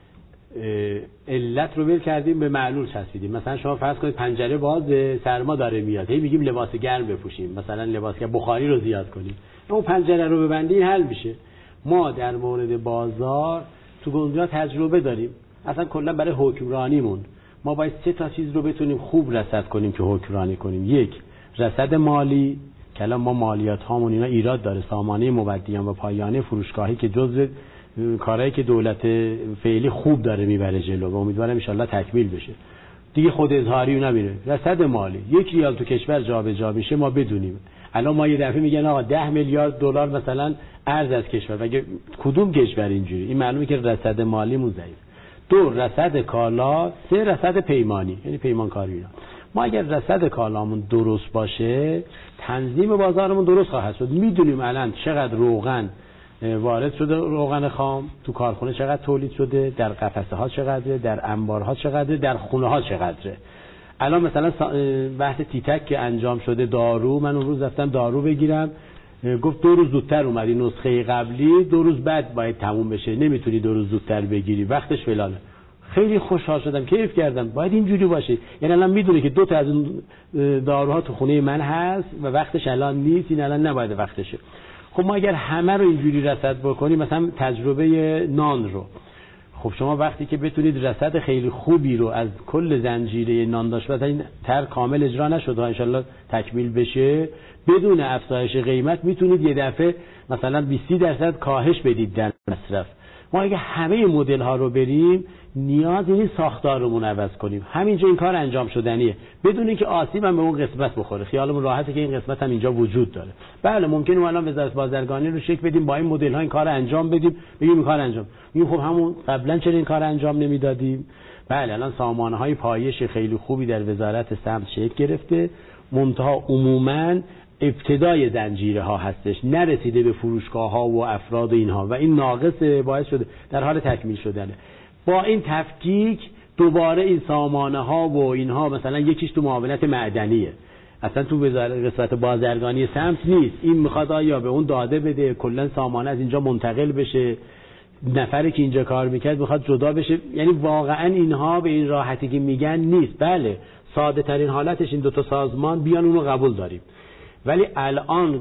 F: علت رو ول کردیم به معلول چسبیدیم. مثلا شما فرض کنید پنجره بازه، سرما داره میاد، هی میگیم لباس گرم بپوشیم، مثلا لباس که بخاری رو زیاد کنیم. اون پنجره رو ببندین حل میشه. ما در مورد بازار تو دنیا تجربه داریم. اصلا کلا برای حکمرانیمون ما باید سه تا چیز رو بتونیم خوب رصد کنیم که حکمرانی کنیم. یک، رصد مالی که الان ما مالیات هامون اینا ایراد داره، سامانه مبدیان و پایانه فروشگاهی که جزء کارهایی که دولت فعلی خوب داره میبره جلو و امیدوارم ان شاءالله تکمیل بشه. دیگه خود اظهاری و نمیره. رصد مالی یک ریال تو کشور جابجا میشه ما بدونیم. الان ما یه دفعه میگن آقا ده میلیارد دلار مثلا ارز از کشور، مگه کدوم کشور اینجوری؟ این معلومه که رصد مالیمون ضعیف. دو، رصد کالا. سه، رصد پیمانی، یعنی پیمانکاری اینا. ما اگر رصد کالامون درست باشه تنظیم بازارمون درست خواهد شد. میدونیم الان چقدر روغن وارد شده، روغن خام تو کارخونه چقدر تولید شده، در قفسه ها چقدره، در انبارها چقدره، در خونه ها چقدره. الان مثلا بحث تیتک که انجام شده، دارو، من اون روز رفتم دارو بگیرم، گفت دو روز زودتر اومدی، نسخه قبلی دو روز بعد باید تموم بشه، نمیتونی دو روز زودتر بگیری، وقتش فلانه. خیلی خوشحال شدم، کیف کردم. باید اینجوری باشه. یعنی الان میدونه که دو تا از اون داروها تو خونه من هست و وقتش الان نیست، این الان نباید وقتشه. خب ما اگر همه رو اینجوری رصد بکنیم، مثلا تجربه نان رو، خب شما وقتی که بتونید رصد خیلی خوبی رو از کل زنجیره نان داشت، مثلا این تر کامل اجرا نشده ان شاء الله تکمیل بشه، بدون افزایش قیمت میتونید یه دفعه مثلا بیست درصد کاهش بدید در مصرف. ما اگه همه مدل ها رو بریم نیاز نیست ساختارمون عوض کنیم. همینجا این کار انجام شدنیه بدون اینکه آسیب هم به اون قسمت بخوره. خیالمون راحته که این قسمت هم اینجا وجود داره. بله ممکنه ما الان وزارت بازرگانی رو شک بدیم با این مدل ها این کار انجام بدیم، بگیم این کار انجام. میگیم خب همون قبلا چرا این کار انجام نمیدادیم؟ بله الان سامانه های پایش خیلی خوبی در وزارت سمت شکل گرفته، منتها عموماً ابتدای زنجیره ها هستش، نرسیده به فروشگاه ها و افراد و اینها و این ناقص باعث شده در حال تکمیل شدنه. با این تفکیک دوباره این سامانه ها و اینها مثلا یکیش تو معاونت معدنیه، اصلا تو وزارت قسمت بازرگانی سمت نیست، این میخواد آیا به اون داده بده، کلا سامانه از اینجا منتقل بشه، نفری که اینجا کار میکرد میخواد جدا بشه. یعنی واقعا اینها به این راحتی که میگن نیست. بله ساده ترین حالتش این دوتا سازمان بیان اونو قبول داریم، ولی الان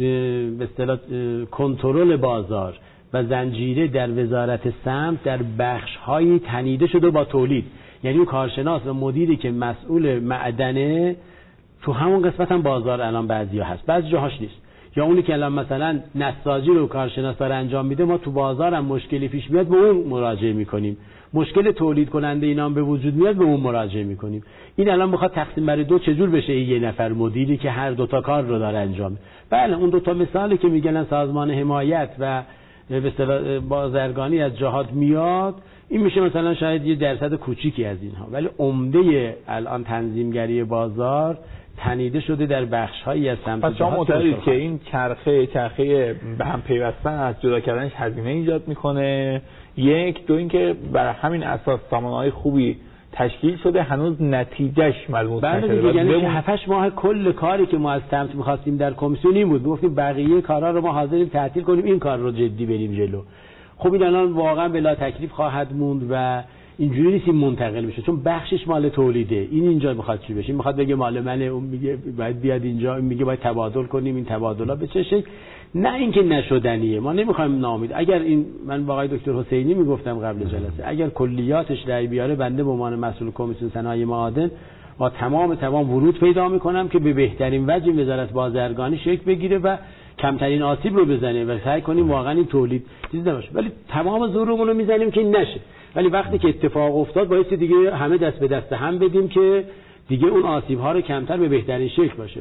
F: به اصطلاح کنترل بازار و زنجیره در وزارت سمت در بخش‌هایی تنیده شده با تولید. یعنی اون کارشناس و مدیری که مسئول معدنه تو همون قسمت هم بازار الان بعضیا هست، بعضی جاهاش نیست. یا اونی که الان مثلا نساجی رو کارشناس داره انجام میده، ما تو بازار هم مشکلی پیش میاد به اون مراجعه میکنیم، مشکل تولید کننده اینا هم به وجود میاد به اون مراجعه میکنیم. این الان میخواد تقسیم بر دو چجور بشه این یه نفر مدیری که هر دوتا کار رو داره انجام. بله اون دوتا مثالی که میگن سازمان حمایت و به اصطلاح بازرگانی از جهات میاد، این میشه مثلا شاید یه درصد کوچیکی از اینها، ولی عمده الان تنظیمگری بازار تنیده شده در بخش‌هایی از سمت.
D: پس شما معتقدید که این چرخه چرخه به هم پیوستن از جدا کردنش هزینه ایجاد میکنه؟ یک دو اینکه بر همین اساس سامانه‌های خوبی تشکیل شده هنوز نتیجهش ملموس نشده.
F: بله دیگه، یعنی هفت هشت ماه کل کاری که ما از سمت می‌خواستیم در کمیسیون این بود، گفتیم بقیه کارا رو ما حاضریم تعطیل کنیم، این کار رو جدی بریم جلو. خب این الان واقعا بلا تکلیف خواهد موند و اینجوری نیست این منتقل بشه، چون بخشش مال تولیده. این اینجا میخواد چی بشه؟ این میخواد بگه مال منه، اون میگه باید بیاد اینجا، این میگه باید تبادل کنیم، این تبادل‌ها به چه شکل؟ نه اینکه نشدنیه، ما نمیخوایم ناامید. اگر این من با آقای دکتر حسینی میگفتم قبل جلسه، اگر کلیاتش رأی بیاره بنده به عنوان مسئول کمیسیون صنایع معادن با تمام تمام ورود پیدا میکنم که به بهترین وجه وزارت بازرگانی شکل بگیره و کمترین آسیب رو بزنه و سعی کنیم واقعا این تولید چیز نباشه. ولی تمام زورمون رو میزنیم که این نشه. ولی وقتی که اتفاق افتاد باید دیگه همه دست به دست هم بدیم که دیگه اون آسیب ها رو کمتر به بهترین شکل باشه.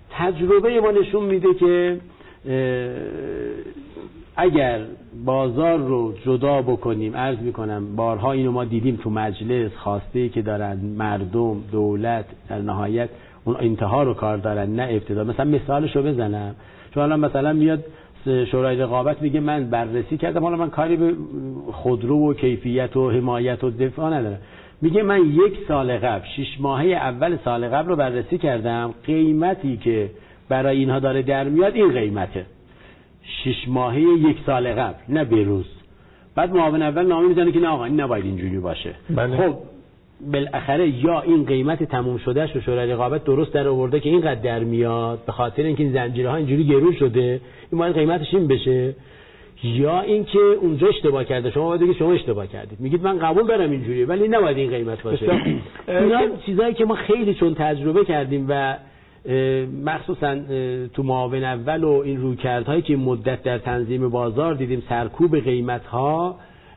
F: تجربه ما نشون میده که اگر بازار رو جدا بکنیم، عرض میکنم بارها اینو ما دیدیم تو مجلس، خواسته که دارن مردم، دولت در نهایت اون انتها رو کار دارن نه ابتدا. مثلا مثالش رو بزنم، چون الان مثلا میاد شورای رقابت میگه من بررسی کردم، حالا من کاری به خودرو و کیفیت و حمایت و دفاع ندارم، میگه من یک سال قبل شش ماهه اول سال قبل رو بررسی کردم، قیمتی که برای اینها داره در میاد این قیمته، شش ماهه یک سال قبل نه بروز. بعد معاون اول نامه میزنه که نه آقا این نباید اینجوری باشه.
D: بله.
F: خب بالاخره یا این قیمت تموم شدهش رو شورای رقابت درست در آورده که اینقدر در میاد به خاطر اینکه این زنجیرها اینجوری گرون شده، این باید قیمتش این بشه، یا اینکه اونجا اشتباه کرده، شما باید بگید شما اشتباه کردید، میگید من قبول دارم اینجوریه ولی نباید این قیمت باشه. اینا چیزایی که ما خیلی چون تجربه کردیم و مخصوصا تو معاون اول و این رویکردهایی که مدت در تنظیم بازار دیدیم، سرکوب قیمت‌ها،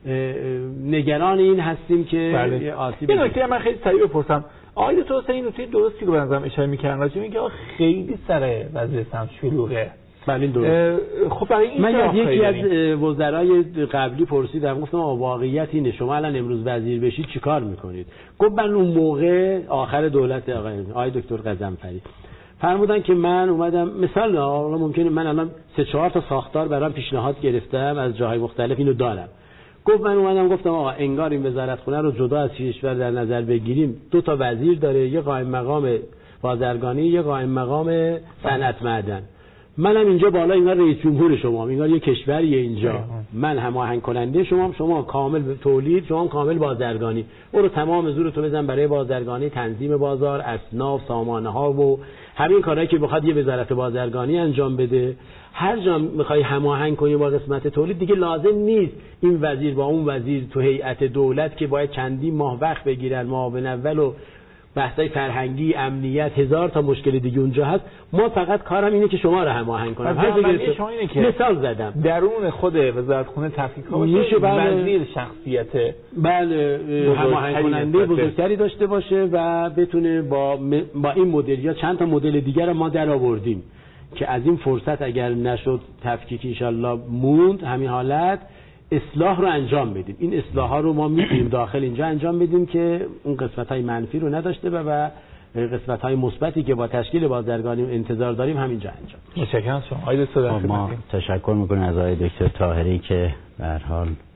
F: نگران این هستیم که
D: بله.
F: آسیب.
D: یه نکته من خیلی سریع بپرسم، آقای دکتر حسینی نکته درستی رو به نظرم اشاره می‌کردن راجع به اینکه خیلی سر وضع سمت شلوغه.
F: بله درست.
D: خب برای این
F: من از یکی از وزرای قبلی پرسیدم، گفتم واقعیت اینه شما الان امروز وزیر بشید چیکار میکنید؟ گفت من اون موقع آخر دولت آقای آقای دکتر قزنفری فرمودن که من اومدم، مثلا حالا ممکنه من الان سه چهار تا ساختار برام پیشنهاد گرفتم از جاهای مختلف، اینو دارم. گفت من اومدم گفتم آقا انگار این وزارتخونه رو جدا از کشور در نظر بگیریم، دو تا وزیر داره، یه قائم مقام بازرگانی، یه قائم مقام صنعت معدن. منم اینجا بالا انگار رئیس جمهور شما، انگار یه کشوریه اینجا، من هماهنگ کننده شما، شما کامل تولید، شما کامل بازرگانی. برو تمام زورتو بزن برای بازرگانی، تنظیم بازار، اصناف، سامانه ها و همین کارهایی که بخواد یه وزارت بازرگانی انجام بده. هر جا میخوای هماهنگ کنی با قسمت تولید، دیگه لازم نیست این وزیر با اون وزیر تو هیئت دولت که باید چندین ماه وقت بگیرن، معاون اول و بحثای فرهنگی، امنیت، هزار تا مشکل دیگه اونجا هست. ما فقط کارم اینه که شما رو هماهنگ کنم.
D: هر شما اینه که
F: مثال زدم
D: درون خود وزارتخونه تفکیک
F: باشه،
D: وزیر شخصیت
F: بله هماهنگ کننده بزرگتری داشته باشه و بتونه با با این مدل یا چند تا مدل دیگر رو ما در آوردیم که از این فرصت اگر نشد تفکیک ان شاءالله موند، همین حالت اصلاح رو انجام بدیم. این اصلاح ها رو ما میتونیم داخل اینجا انجام بدیم که اون قسمت های منفی رو نداشته و و قسمت های مثبتی که با تشکیل بازرگانی انتظار داریم همینجا انجام.
D: متشکرم شما. آقای دکتر
E: ما تشکر میکنیم از آقای دکتر طاهری که به هر حال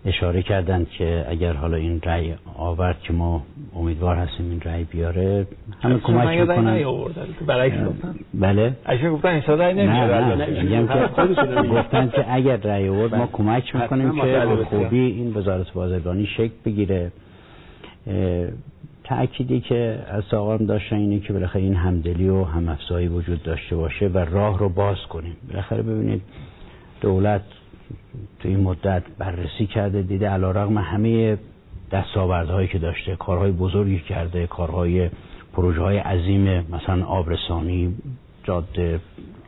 E: اشاره کردند که اگر حالا این رأی آورد که ما امیدوار هستیم این رأی بیاره همه کمک میکنن. بله
D: اگه گفتن ان شاء الله رأی
E: نمیاره. میگم که گفتن که اگر رأی آورد ما کمک میکنیم که به خوبی این وزارت بازرگانی شکل بگیره. تأکیدی که از آقام داشتن اینه که بالاخره این همدلی و هم‌افزایی وجود داشته باشه و راه رو باز کنیم. بالاخره ببینید دولت تو این مدت بررسی کرده، دیده علیرغم همه دستاوردهایی که داشته، کارهای بزرگی کرده، کارهای پروژه‌های عظیم مثلا آبرسانی، جاده،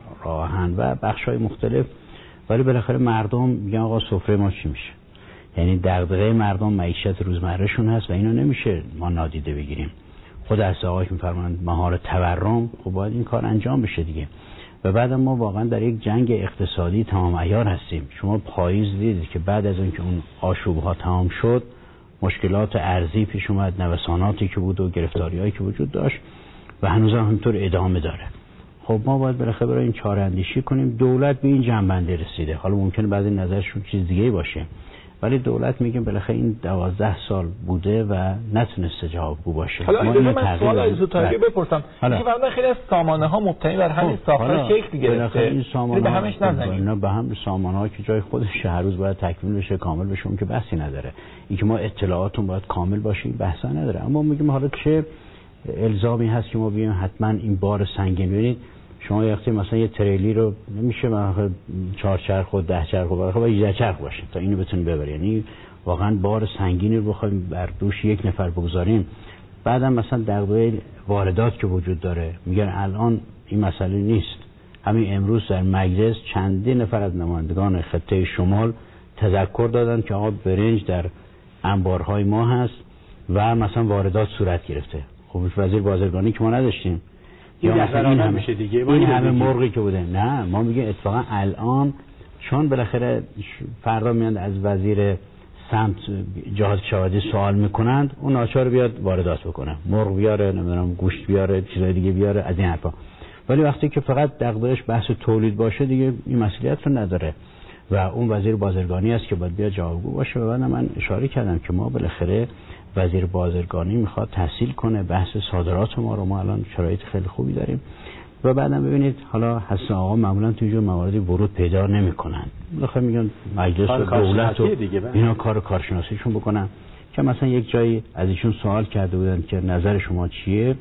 E: راهن و بخش‌های مختلف، ولی بالاخره مردم میگن آقا سفره ما چی میشه؟ یعنی دغدغه مردم معیشت روزمرهشون هست و اینو نمیشه ما نادیده بگیریم. خود از آقای میفرمایند مهار تورم، خب باید این کار انجام بشه دیگه. و بعد ما واقعا در یک جنگ اقتصادی تمام عیار هستیم. شما پاییز دیدید که بعد از اینکه اون آشوب‌ها تمام شد، مشکلات ارزی پیش اومد، نوساناتی که بود و گرفتاری‌هایی که وجود داشت و هنوز هم همینطور ادامه داره. خب ما باید بالاخره برای این چاره اندیشی کنیم. دولت به این جنبنده رسیده. حالا ممکنه بعضی نظرشون چیز دیگه باشه، ولی دولت میگه بالاخره این دوازده سال بوده و نتونسته جوابگو باشه.
D: حالا اگه من سوال از زوتاری بپرسم، اینکه فرضاً خیلی از سامانه ها مبتنی بر همین ساختار شکل گرفته،
E: این سامانه
D: به همش نزنیم.
E: نه به هم سامانه ها که جای خودش هر روز باید تکمیل بشه، کامل بشه، اون که بحثی نداره. اینکه ما اطلاعاتون باید کامل باشه این بحثا نداره. اما میگیم حالا چه الزامی هست که ما بیایم حتما این بار سنگین. ببینید شما وقتی مثلا یه تریلی رو نمیشه مثلا چهار چرخ و ده چرخ و باید هجده چرخ باشه تا اینو بتونید ببرید. یعنی واقعا بار سنگینی رو بخوایم بر دوش یک نفر بگذاریم. بعدم مثلا دغدغه واردات که وجود داره، میگن الان این مسئله نیست. همین امروز در مجلس چندین نفر از نمایندگان خطه شمال تذکر دادن که آقا برنج در انبارهای ما هست و مثلا واردات صورت گرفته. خب وزیر بازرگانی که ما نداشتیم،
F: یا مثلا این همه دیگه
E: این همه مرغی که بوده. نه ما میگیم اتفاقا الان چون بالاخره فردا میاد از وزیر سمت جهاد کشاورزی سوال میکنند، اون ناچار بیاد واردات بکنه، مرغ بیاره، نمیدونم گوشت بیاره، چیزای دیگه بیاره، از این حرفا. ولی وقتی که فقط دغدغش بحث تولید باشه دیگه این مسئولیت رو نداره و اون وزیر بازرگانی است که باید بیاد جوابگو باشه. و بعد من اشاره کردم که ما بالاخره وزیر بازرگانی میخواد تحصیل کنه بحث صادرات ما رو. ما الان شرایط خیلی خوبی داریم و بعدم ببینید حالا حسن آقا معمولا تو اینجور مواردی ورود پیدا نمیکنن. بالاخره میگن مجلس و دولت و اینا کار کارشناسیشون بکنن. که مثلا یک جایی از ایشون سوال کرده بودن که نظر شما چیه،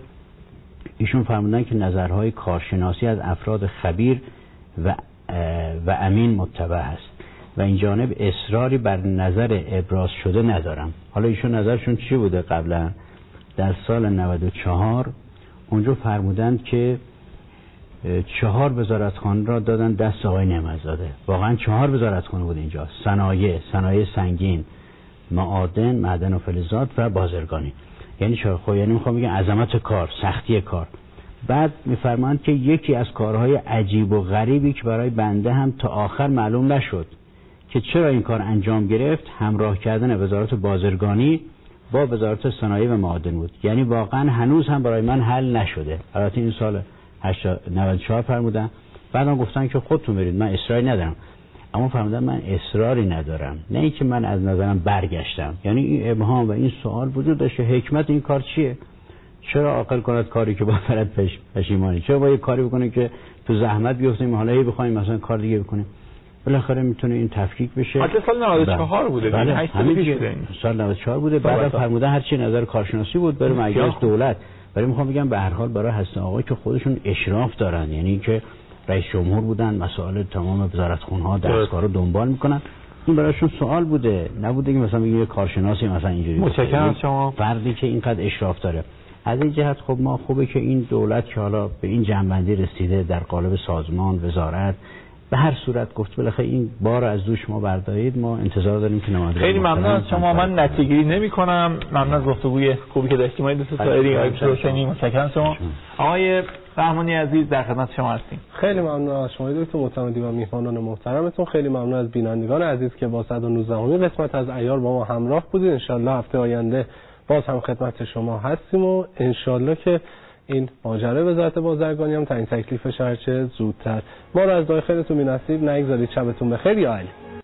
E: ایشون فرمودن که نظرهای کارشناسی از افراد خبیر و و امین متبع است و این جانب اصراری بر نظر ابراز شده ندارم. حالا ایشون نظرشون چی بوده؟ قبلا در سال نود و چهار اونجا فرمودند که چهار وزارتخانه را دادن دست آقای نعمت‌زاده. واقعا چهار وزارتخانه بود اینجا، صنایع، صنایع سنگین، معادن، معدن و فلزات و بازرگانی. یعنی چهار. خب یعنی میخوام بگم عظمت کار، سختی کار. بعد میفرمایند که یکی از کارهای عجیب و غریبی که برای بنده هم تا آخر معلوم نشد که چرا این کار انجام گرفت، همراه کردن وزارت بازرگانی با وزارت صنایع و معادن بود. یعنی واقعا هنوز هم برای من حل نشده. البته این سال نود و چهار فرمودن، بعدم گفتن که خودتون برید، من اصراری ندارم. اما فرمودن من اصراری ندارم، نه اینکه من از نظرم برگشتم. یعنی این ابهام و این سوال وجود داشته حکمت این کار چیه؟ چرا عاقل کند کاری که با فرد پش پشیمانی؟ چرا با یه کاری بکنه که تو زحمت بیفتیم حالا هی بخوایم مثلا کار دیگه بکنیم؟ بالاخره میتونه این تفکیک بشه.
D: حتی سال نود و چهار بوده،
E: بله. همین سال نود و چهار بوده. بعد فرمودن هر چی نظر کارشناسی بود بره مجلس دولت. ولی میخوام بگم به هر حال برای حسن آقای که خودشون اشراف دارن، یعنی که رئیس جمهور بودن، مسائل تمام وزارتخونه‌ها دستکارا دنبال میکنن، این برایشون سوال بوده، نبوده که مثلا بگید کارشناسی مثلا اینجوری.
D: متشکرم شما.
E: فردی که اینقدر اشراف داره. از این جهت خب ما خوبه که این دولت که حالا به این جنبندی رسیده در قالب سازمان، وزارت، به هر صورت گفت بالاخره این بار از دوش ما بردارید. ما انتظار داریم که نماینده.
D: خیلی ممنون از شما. من نتیجه‌گیری نمی‌کنم. ممنون از گفتگوی خوبی که داشتیم. آقای دکتر طاهری، آقای روشنی، متشکرم شما. آقای رحمانی عزیز در خدمت شما هستیم.
A: خیلی ممنون از شما دکتر معتمدی و میهمانان محترمتون. خیلی ممنون از بینندگان عزیز که با صد و نوزدهمین قسمت از عیار با ما همراه بودید. ان شاءالله هفته آینده باز هم خدمت شما هستیم و ان شاءالله که این ماجرای وزارت بازرگانی هم تعیین تکلیفش هرچه زودتر. ما رو از دعای خیرتون می‌نصیب نگذارید. شبتون بخیر یا علی.